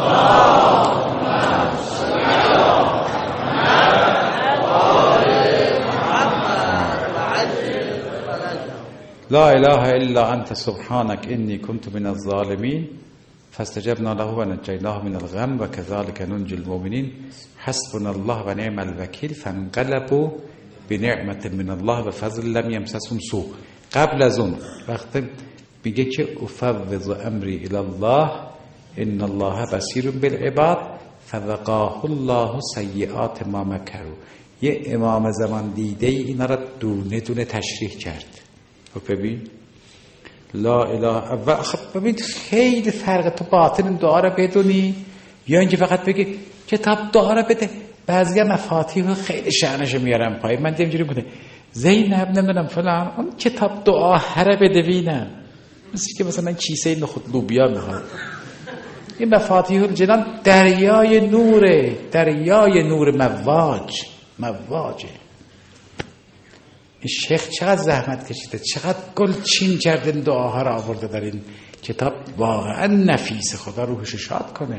لا اله الا انت سبحانك اني كنت من الظالمين فاستجبنا له ونجيناه من الغم وكذلك ننجي المؤمنين حسبنا الله ونعم الوكيل فانقلبوا بنعمة من الله وفضل لم يمسسهم سوء. قبل از اون وقت میگه که افوض امری الی الله ان الله بصیر بالعباد فوقاه الله سیئات ما مکروا. یه امام زمان دیده ای اینا را دونه دونه تشریح کرد. ببین لا اله و خب ببین خیلی فرق تو باطن دعا را بدونی یا اینکه فقط بگی کتاب دعا را بده. بعضی مفاتیح خیلی شأنش میارم پای من اینجوری بوده زینب نمیدونم فلان اون کتاب دعا هر بده بینم، مثل که مثلا کیسه نخود لوبیا میخواد این مفاتیح الجنان دریای نوره، دریای نور مواج مواجه. این شیخ چقدر زحمت کشیده، چقدر گل چین کرده، دعاها را آورده در این کتاب، واقعا نفیس. خدا روحش شاد کنه.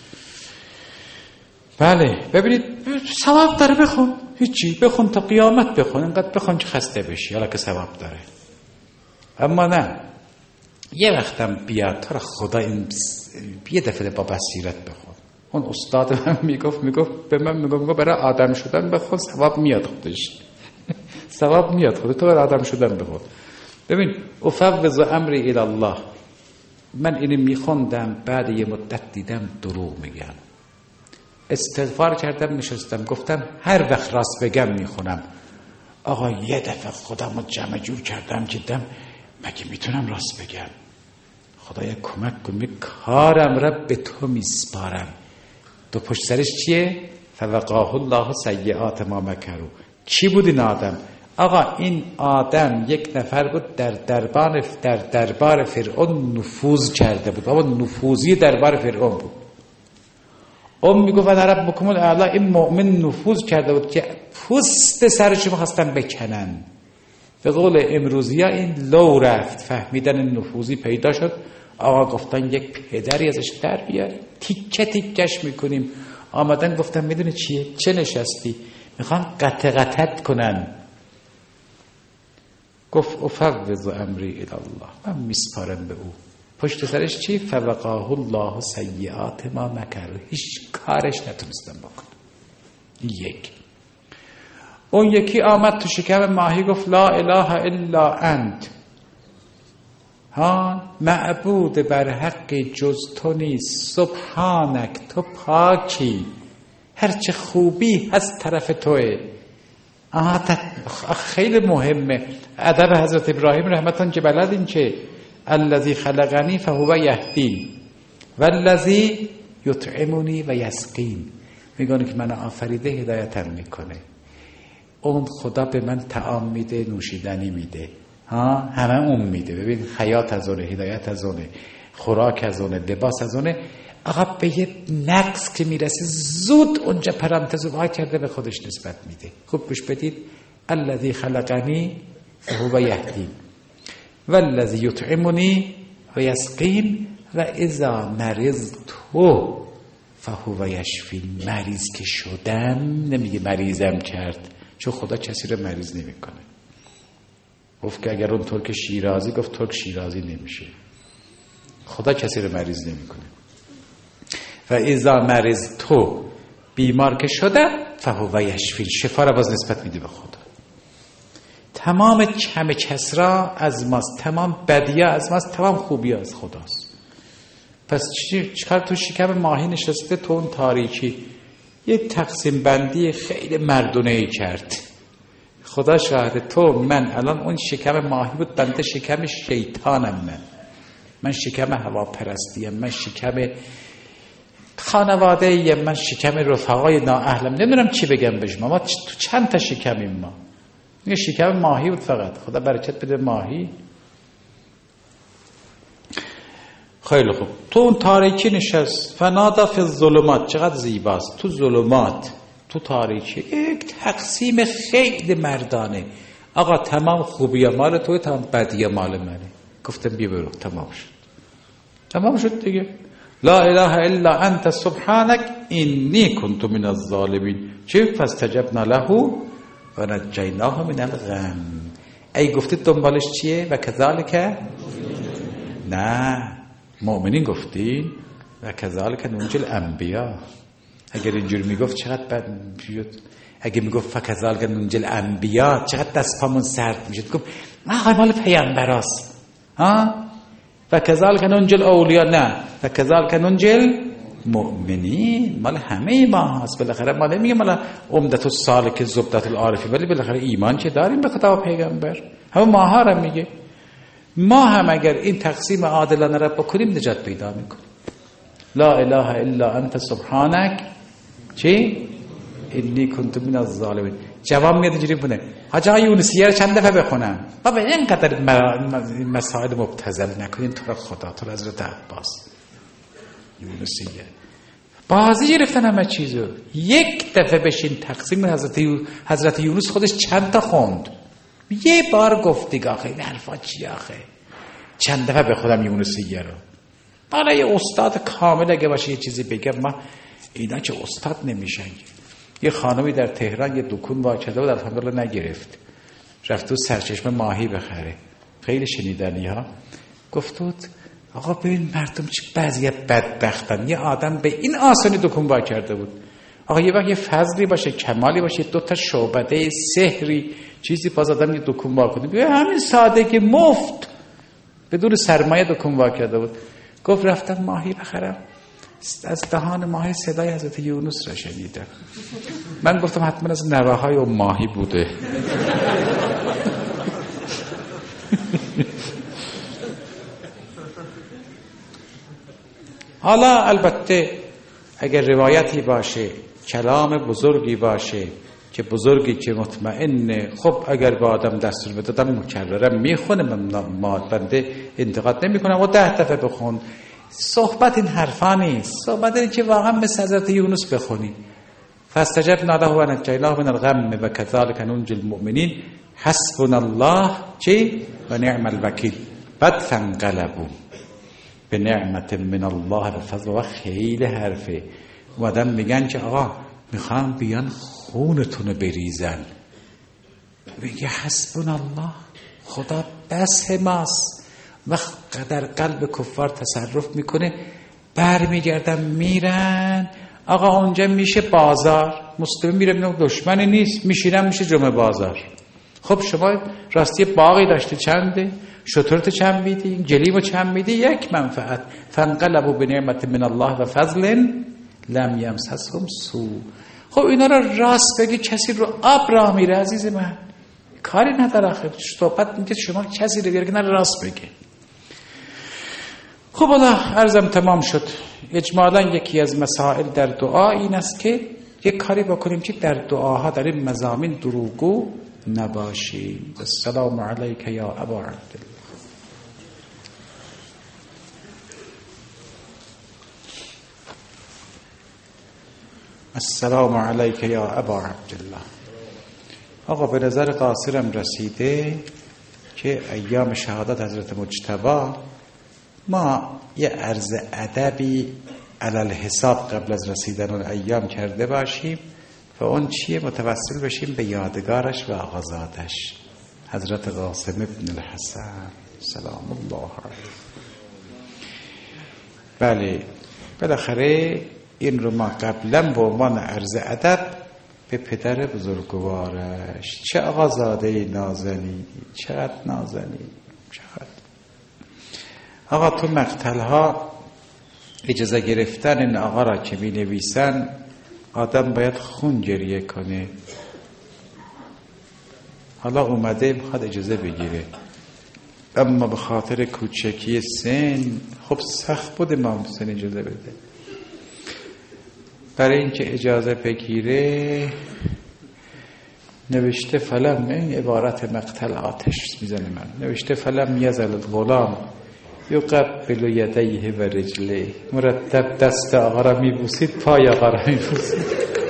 بله ببینید ثواب داره، بخون، هیچی بخون تا قیامت بخون، اینقدر بخون که خسته بشی، حالا که ثواب داره. اما نه، یه وقتم بیاد تا خدا این یه دفعه با بصیرت بخون. اون استاد من میگفت میگفت به من میگفت برای آدم شدن بخون، ثواب میاد خودش. ثواب میاد خودت، تو برای آدم شدن بخون. ببین افوض امری الی الله، من اینو میخوندم، بعد یه مدت دیدم دروغ میگم، استغفار کردم، نشستم گفتم هر وقت راست بگم میخونم. آقا یه دفعه خودم رو جمع جور کردم، دیدم مگه میتونم راست بگم؟ خدایا کمک کن، کارم را به تو میسپارم. دو پشت سرش چیه؟ فوقاه الله سیئات ما مکروا. کی بود این آدم؟ آقا این آدم یک نفر بود در دربار در دربار فرعون نفوذ کرده بود. بابا نفوذی دربار فرعون بود. اون میگفت ربکم الاعلی، این مؤمن نفوذ کرده بود که پوست سرش رو خواستن بکنن. به قول امروزی ها این لو رفت، فهمیدن نفوذی پیدا شد. آقا گفتن یک پدری ازش در بیاریم، تیکه تیکش میکنیم. آمدن گفتن میدونی چیه؟ چه نشستی؟ میخوان قطع قطعت کنن. گفت افوض امری الی الله، من میسپارم به او. پشت سرش چی؟ فوقاه الله سیئات ما مکروا، هیچ کارش نتونستم بکنم. یک. اون یکی آمد تو شکم ماهی گفت لا اله الا انت، ها معبود بر حق جز تو نیست، سبحانک، تو پاکی، هرچه خوبی از طرف توه. آها خیلی مهمه. ادب حضرت ابراهیم رحمتاً که بلدین که الذی خلقنی فهو یهدین والذی یطعمنی و یسقین، میگونه که من آفریده هدایتم میکنه. اون خدا به من طعام میده، نوشیدنی میده، ها همه اون میده. ببین حیات از اونه، هدایت از اونه، خوراک از اونه، لباس از اونه. آقا به یه نقص که میرسه زود اونجا پرانتز وا کرده به خودش نسبت میده. خوب گوش بدید. الذی خلقنی فهو یهدین والذی یطعمنی و یسقین و اذا مرضت فهو یشفین. مریض که شدم، نمیگه مریضم کرد، چون خدا کسی رو مریض نمیکنه. گفت که اگر اون ترک شیرازی، گفت ترک شیرازی نمیشه. خدا کسی رو مریض نمیکنه. و اذا مرضت، بیمار که شدم، فهو یشفین، شفا را باز نسبت میده به خدا. تمام کم کسرا از ماست، تمام بدیا از ماست، تمام خوبی از خداست. پس چیکار تو شکم ماهی نشسته تو اون تاریکی، یه تقسیم بندی خیلی مردونه‌ای کرد. خدا شاهد، تو من الان اون شکم ماهی بود، بنده شکم شیطانم، من من شکم هواپرستیم، من شکم خانواده، من شکم رفقای نااهلم، نمیدونم چی بگم به شما. ما تو چند تا شکمیم ما. یه شکم ماهی بود فقط. خدا برکت بده ماهی. خیلی خوب. تو اون تاریکی نشست. فنادا فی الظلمات، چقدر زیباست. تو ظلمات، تو تاریکی، یک تقسیم خیلی مردانه. آقا تمام خوبی مال توی، تمام بدی مال منه. گفتم بیا برو، تمام شد. تمام شد دیگه. لا اله الا انت سبحانک انی کنت من الظالمین. چه؟ فاستجبنا له و نجیناه من الغم. ای گفتید دنبالش چیه؟ و کذالک، نه مؤمنین گفتین و کذالک ننجی الانبیا. اگر اینجوری میگفت چقدر بد میشد. اگه میگفت فکذالک ننجی الانبیا چقدر دست پامون سرد میشد. گفت نه مال پیامبراست. ها و کذالک ننجی الاولیا، نه و کذالک ننجی المؤمنین، مال همه ما هست. بالاخره ما نمیگه مال عمدت السالک زبدت العارفی، ولی بالاخره ایمان که داریم به خدا و پیغمبر، همه ماها را میگه. ما هم اگر این تقسیم عادلانه را بکنیم نجات پیدا میکنیم. لا اله الا انت سبحانک چی؟ انی کنت من الظالمین. جواب میاد اینجوری بونه. حاج آقا یونسیه رو چند دفعه بخونم؟ بابا اینقدر مسائل مبتذل نکنین تو را خدا، تو را حضرت عباس. یونسیه بازی گرفتن همه چیزو. یک دفعه بشین تقسیم حضرت حضرت یونس خودش چند تا خوند، یه بار گفت دیگه آخه این حرفا چی آخه، چند دفعه به خودم یونسیه رو. حالا یه استاد کامل اگه باشه یه چیزی بگم، ما اینا که استاد نمیشن. یه خانمی در تهران یه دکون واکده بود، الحمدلله نگرفت، رفت تو سرچشمه ماهی بخره، خیلی شنیدنی ها. گفت بود آقا ببین مردم چه بعضی بدبختن، یه آدم به این آسانی دکون وا کرده بود. آقا یه وقت یه فضلی باشه، کمالی باشه، دو تا شعبده سحری چیزی باز آدم یه دکون وا کنه، بیا همین سادگی مفت بدون سرمایه دکون وا کرده بود. گفت رفتم ماهی بخرم، از دهان ماهی صدای حضرت یونس را شنیدم. من گفتم حتما از نواهای و ماهی بوده. حالا البته اگر روایتی باشه، کلام بزرگی باشه که بزرگی که مطمئنه، خب اگر با آدم دستور بدادم مکررم میخونه، من بنده انتقاد نمی کنم و ده دفعه بخون. صحبت این حرفا نیست، صحبت اینه که واقعا مثل حضرت یونس بخونی. فاستجبنا له و نجیناه من الغم و کذالک ننجی المؤمنین حسبنا الله چی و نعم الوکیل. بعد فانقلبوا به نعمت من الله و فضل. و خیلی حرفه اومدن میگن که آقا میخوام بیان خونتونو بریزن، میگه حسبنا الله، خدا بس ماست. وقت در قلب کفار تصرف میکنه، برمیگردن میرن آقا اونجا میشه بازار، مسلم میره بینه دشمنی نیست، میشیرن میشه جمعه بازار. خب شما راستی باقی داشته چنده، شطورت چند میدی، جلیمو چند میدی، یک منفعت. فانقلبوا بنعمت من الله و فضل لم یمسسهم سوء. خب اینا رو راست بگی کسی رو آب راه میره عزیز من، کاری نداره آخه. صحبت میگه شما کسی رو بیاره که نه راست بگه. خب حالا عرضم تمام شد. اجمالا یکی از مسائل در دعا این است که یک کاری بکنیم که در دعاها در این مضامین دروغگو نباشیم. السلام علیک یا ابا عبدالله. السلام علیک یا ابا عبدالله. آقا به نظر قاصرم رسیده که ایام شهادت حضرت مجتبی ما یه عرض ادبی علل حساب قبل از رسیدن اون ایام کرده باشیم و اون چیه متوسل بشیم به یادگارش و آغازاتش، حضرت قاسم ابن الحسن سلام الله علیه. بله بالاخره این رو ما قبلا به عنوان عرض ادب به پدر بزرگوارش، چه آقازاده نازنی، چقدر نازنی، چقدر. آقا تو مقتل ها اجازه گرفتن این آقا را که می نویسن آدم باید خون گریه کنه. حالا اومده میخواد اجازه بگیره، اما به خاطر کوچکی سن خب سخت بود امام حسین اجازه بده. برای اینکه اجازه بگیره نوشته فلم، این عبارت مقتل آتش میزنه من، نوشته فلم یزل الغلام یقبل یدیه و رجله، مرتب دست آقا را میبوسید، پای آقا را میبوسید.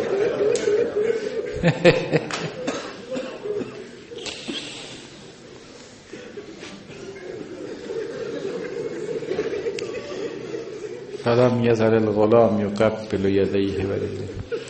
فلم یزل الغلام یقبل یدیه و رجله.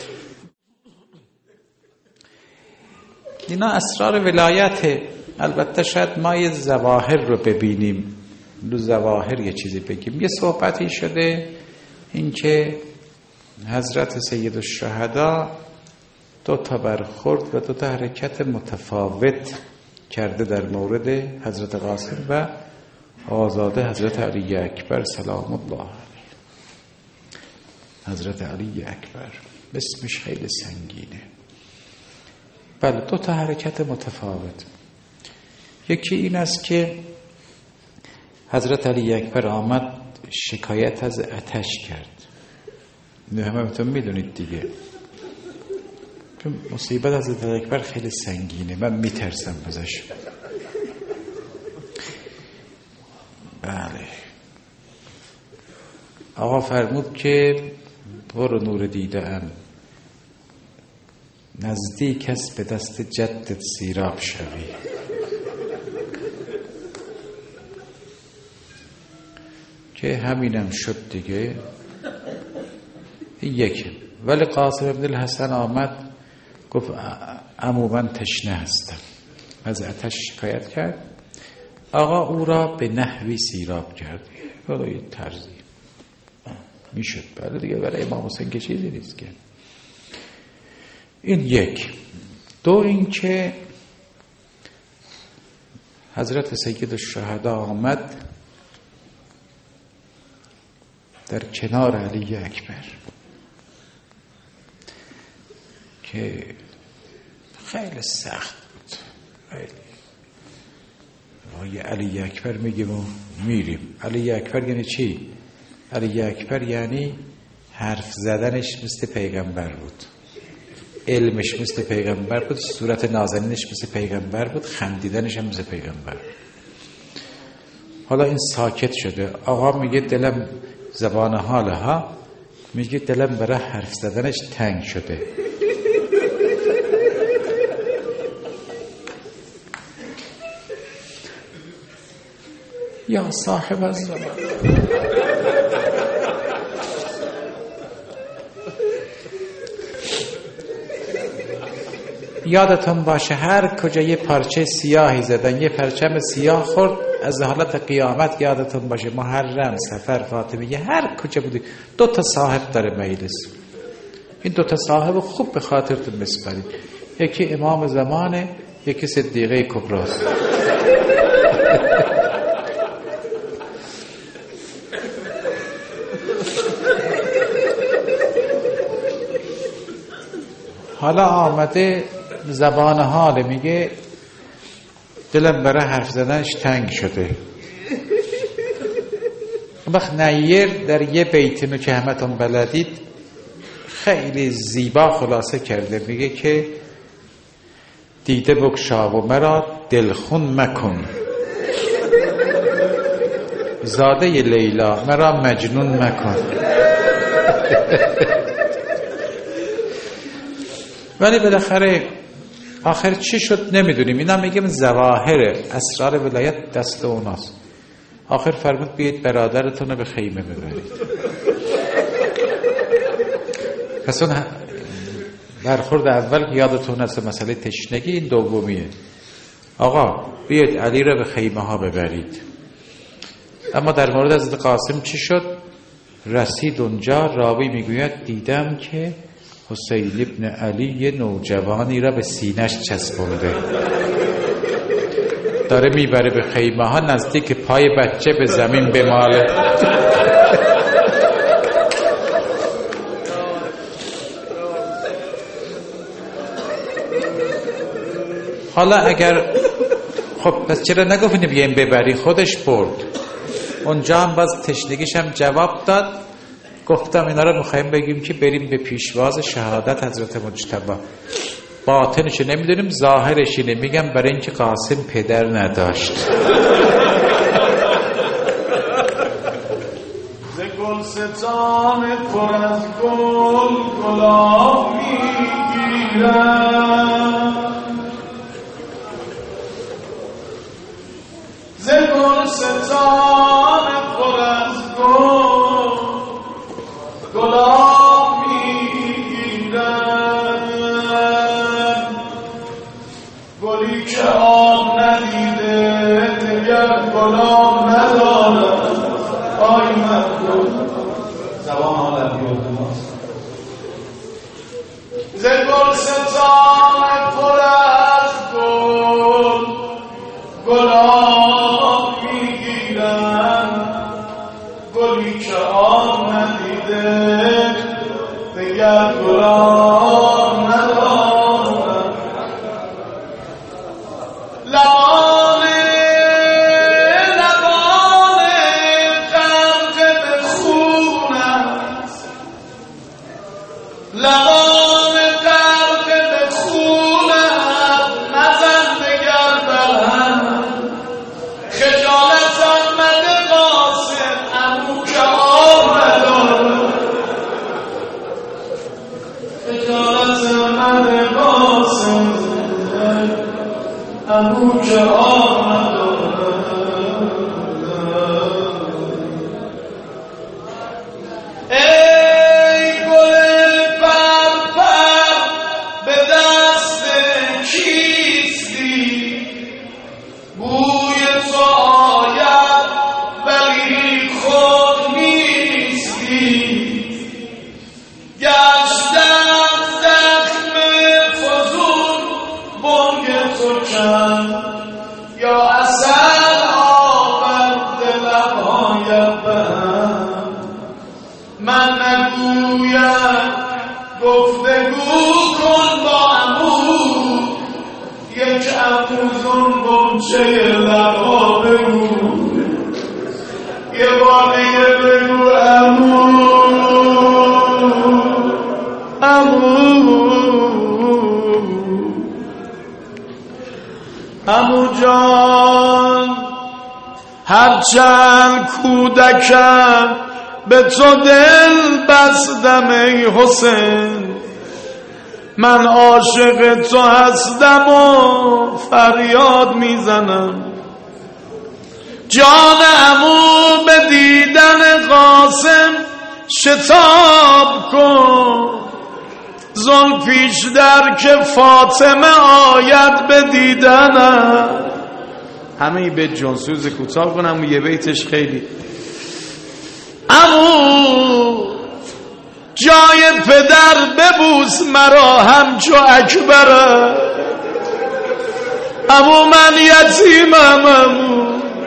اینا اسرار ولایت. البته شاید ما یه ظواهر رو ببینیم، دو ظواهر یه چیزی بگیم. یه صحبتی شده این که حضرت سید الشهدا دو تا برخورد و دو تا حرکت متفاوت کرده در مورد حضرت قاسم و آزاده حضرت علی اکبر سلام الله علیه. حضرت علی اکبر اسمش خیلی سنگینه. بله دو تا حرکت متفاوت. یکی این است که حضرت علی اکبر آمد شکایت از آتش کرد. نه همه بهتون میدونید دیگه، چون مصیبت حضرت علی اکبر خیلی سنگینه، من میترسم ازش. بله آقا فرمود که برو نور دیده ام، نزدیک است به دست جدت سیراب شوی. که همینم شد دیگه. یکی ولی قاسم ابن الحسن آمد گفت عمو من تشنه هستم، از آتش شکایت کرد. آقا او را به نحوی سیراب کرد. برای طرزی میشد بله دیگه، برای امام حسین که چیزی نیست که. این یک. دو این که حضرت سید الشهدا آمد در کنار علی اکبر که خیلی سخت بود. خیلی آقای علی اکبر میگه ما میریم. علی اکبر یعنی چی؟ علی اکبر یعنی حرف زدنش مثل پیغمبر بود، علمش مثل پیغمبر بود، صورت نازنینش مثل پیغمبر بود، خندیدنش هم مثل پیغمبر. حالا این ساکت شده. آقا میگه دلم زبان حاله ها میگه دلم برای حرف زدنش تنگ شده. یا صاحب الزمان، یادتون باشه هر کجا یه پارچه سیاهی زدن، یه پرچم سیاه خورد، از حالت قیامت یادتون باشه محرم، سفر، فاطمیه، هر کجا بودی دو تا صاحب داره مجلس. این دو تا صاحب خوب به خاطرتون بسپارید. یکی امام زمانه، یکی صدیقه کبراست. حالا آمده زبان حال میگه دلم برای حرف زدنش تنگ شده. وقت نیر در یه بیتینو که همتون بلدید خیلی زیبا خلاصه کرده. میگه که دیده بگشا و مرا دلخون مکن، زاده لیلا مرا مجنون مکن. ولی بالاخره آخر چی شد نمیدونیم. اینا میگم ظواهر اسرار ولایت دست اوناست. آخر فرمود بیایید برادرتون رو به خیمه ببرید. پس اون برخورد اول که یادتون هست مسئله تشنگی، این دومیه. آقا بیایید علی رو به خیمه ها ببرید. اما در مورد حضرت قاسم چی شد؟ رسید اونجا، راوی میگوید دیدم که حسین ابن علی یه نوجوانی را به سینش چسبونده، داره میبره به خیمه ها، نزدیک پای بچه به زمین بماله. حالا اگر خب پس چرا نگفتیم بیایم ببری؟ خودش برد. اونجا هم باز تشنگیش هم جواب داد. گفتم اینا رو میخوایم بگیم که بریم به پیشواز شهادت حضرت مجتبی. باطنش نمیدونیم، ظاهرش اینه. میگم برای اینکه قاسم پدر نداشت. ز گلستان پر از گل گلاب میگیرم، ز گلستان پر از گل گلاب میگیرم، گلی که آب ندیده دیگر گلاب ندارد. آی مردم زبان حالت یادم است. ز گلستان پر از گل گلاب میگیرم، گلی که آب ندیده دیگر گلاب ندارد. لبان لبان غرق به خون است، امو که آمد ای گل پرپر به دست کیستی بوی تو آید ولی خود نیستی گشتم زخم فزون بنگ تو کن یا اصل آورد لبهایت بهم من نگویم گفتگو کن با عمو یک افروزون گمچه لبها بگو یه بار دیگه بگو عمو عمو عمو جان هرچند کودکم به تو دل بستم ای حسین من عاشق تو هستم و فریاد میزنم جان عمو به دیدن قاسم شتاب کن زلفیش در که فاطمه آید به دیدنم همه ای بیت جانسوز کوتاه کنم و یه بیتش خیلی عمو جای پدر ببوس مرا همچو اکبره عمو من یتیمم عمو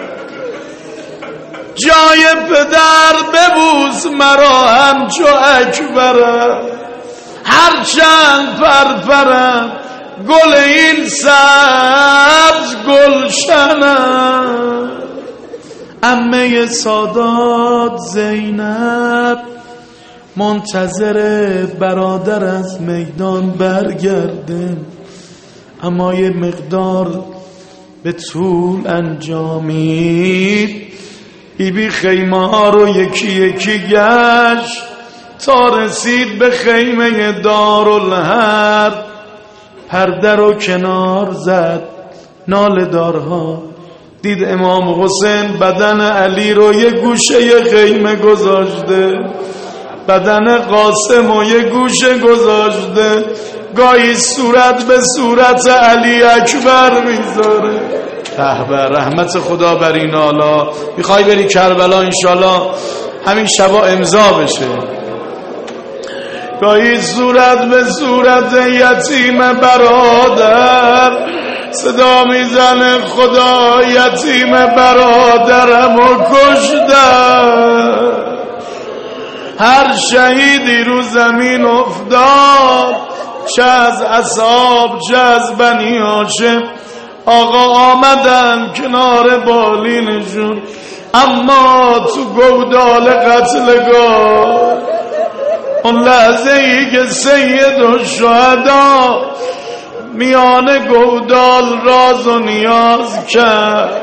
جای پدر ببوس مرا همچو اکبره هرچند پرپرم گل این سبز گلشنم عمه سادات زینب منتظر برادر از میدان برگرده اما یه مقدار به طول انجامید بی بی خیمه ها رو یکی یکی گشت تا رسید به خیمه دارالحرب پرده رو کنار زد ناله دارها دید امام حسین بدن علی رو یه گوشه خیمه گذاشته بدن قاسم رو یه گوشه گذاشته گاهی صورت به صورت علی اکبر میذاره به رحمت خدا بر این حالا میخوای بری کربلا انشالله همین شبا امضا بشه گاهی صورت به صورت یتیم برادر صدا میزنه خدا یتیم برادرم و کشتم هر شهیدی رو زمین افتاد چه از اصحاب چه از بنی هاشم آقا آمدن کنار بالینشون اما تو گودال قتلگاه اون لحظه ای که سید الشهدا میان گودال راز و نیاز کرد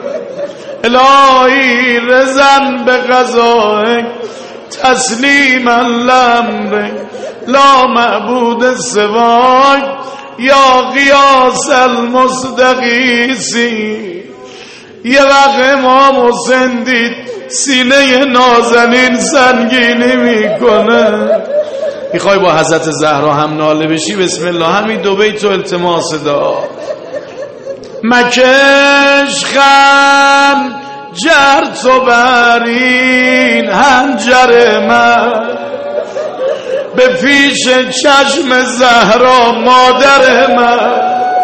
الهی رزن به قضای تسلیما لامر لا معبود سواک یا قیاس المستقیسی یه وقت امام حسین دید سینه نازنین سنگینی میکنه میخوای با حضرت زهرا هم ناله بشی بسم الله همین دو بیت و التماس دعا مکش خن جر تو برین هنجر من به پیش چشم زهرا مادر من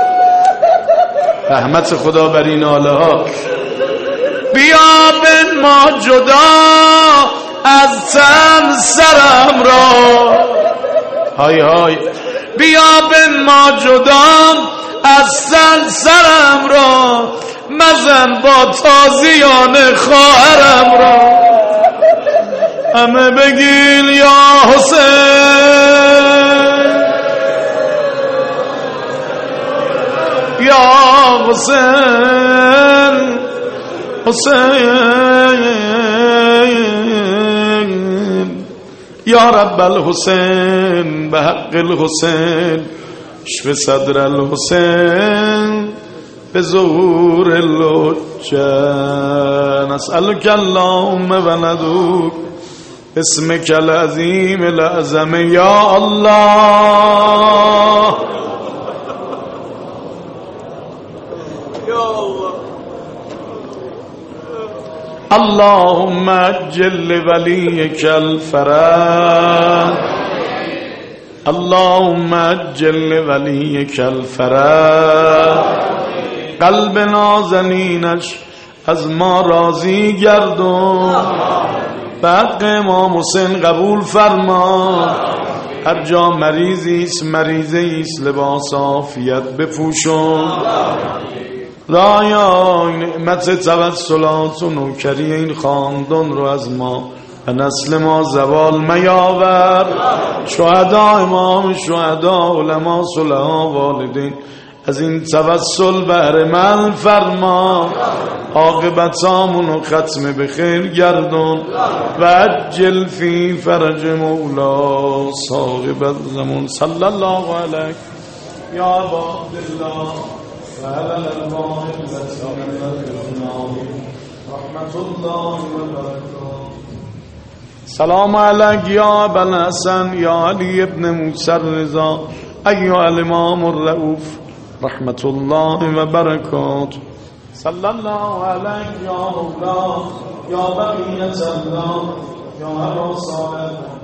رحمت خدا بر این آله ها بیا بن ما جدا از تن سرم را های های بیا بن ما جدا از تن سرم را مزن با تازیان خواهرم را همه بگین یا حسین یا حسین حسین یا رب الحسین به حق الحسین اشف صدر الحسین به ظهور لجه نسألك اللهم و ندعوک اسمك العظیم الأعظم یا الله یا الله اللهم عجل لوليك الفرج اللهم عجل لوليك الفرج قلب نازنینش از ما راضی گردون به حق امام حسین قبول فرما هر جا مریضی است مریضی است لباس عافیت بپوشون خدایا نعمت توسلات و نوکری این خاندان رو از ما و نسل ما زوال میاور شهدا امام شهدا علما صلحا والدین از این توسل بهره مند فرما عاقبتامونو ختم به خیر گردون و عجل فی فرج مولا صاحب الزمان صلی الله علیه یا عباد الله و علی الالواح رحمت الله و برکاته سلام علیک یا ابا الحسن یا علی ابن موسی الرضا ایها الامام الرؤوف رحمت الله و برکاته صلی الله علیک یا مولا یا بقیت الله یا ابا صالح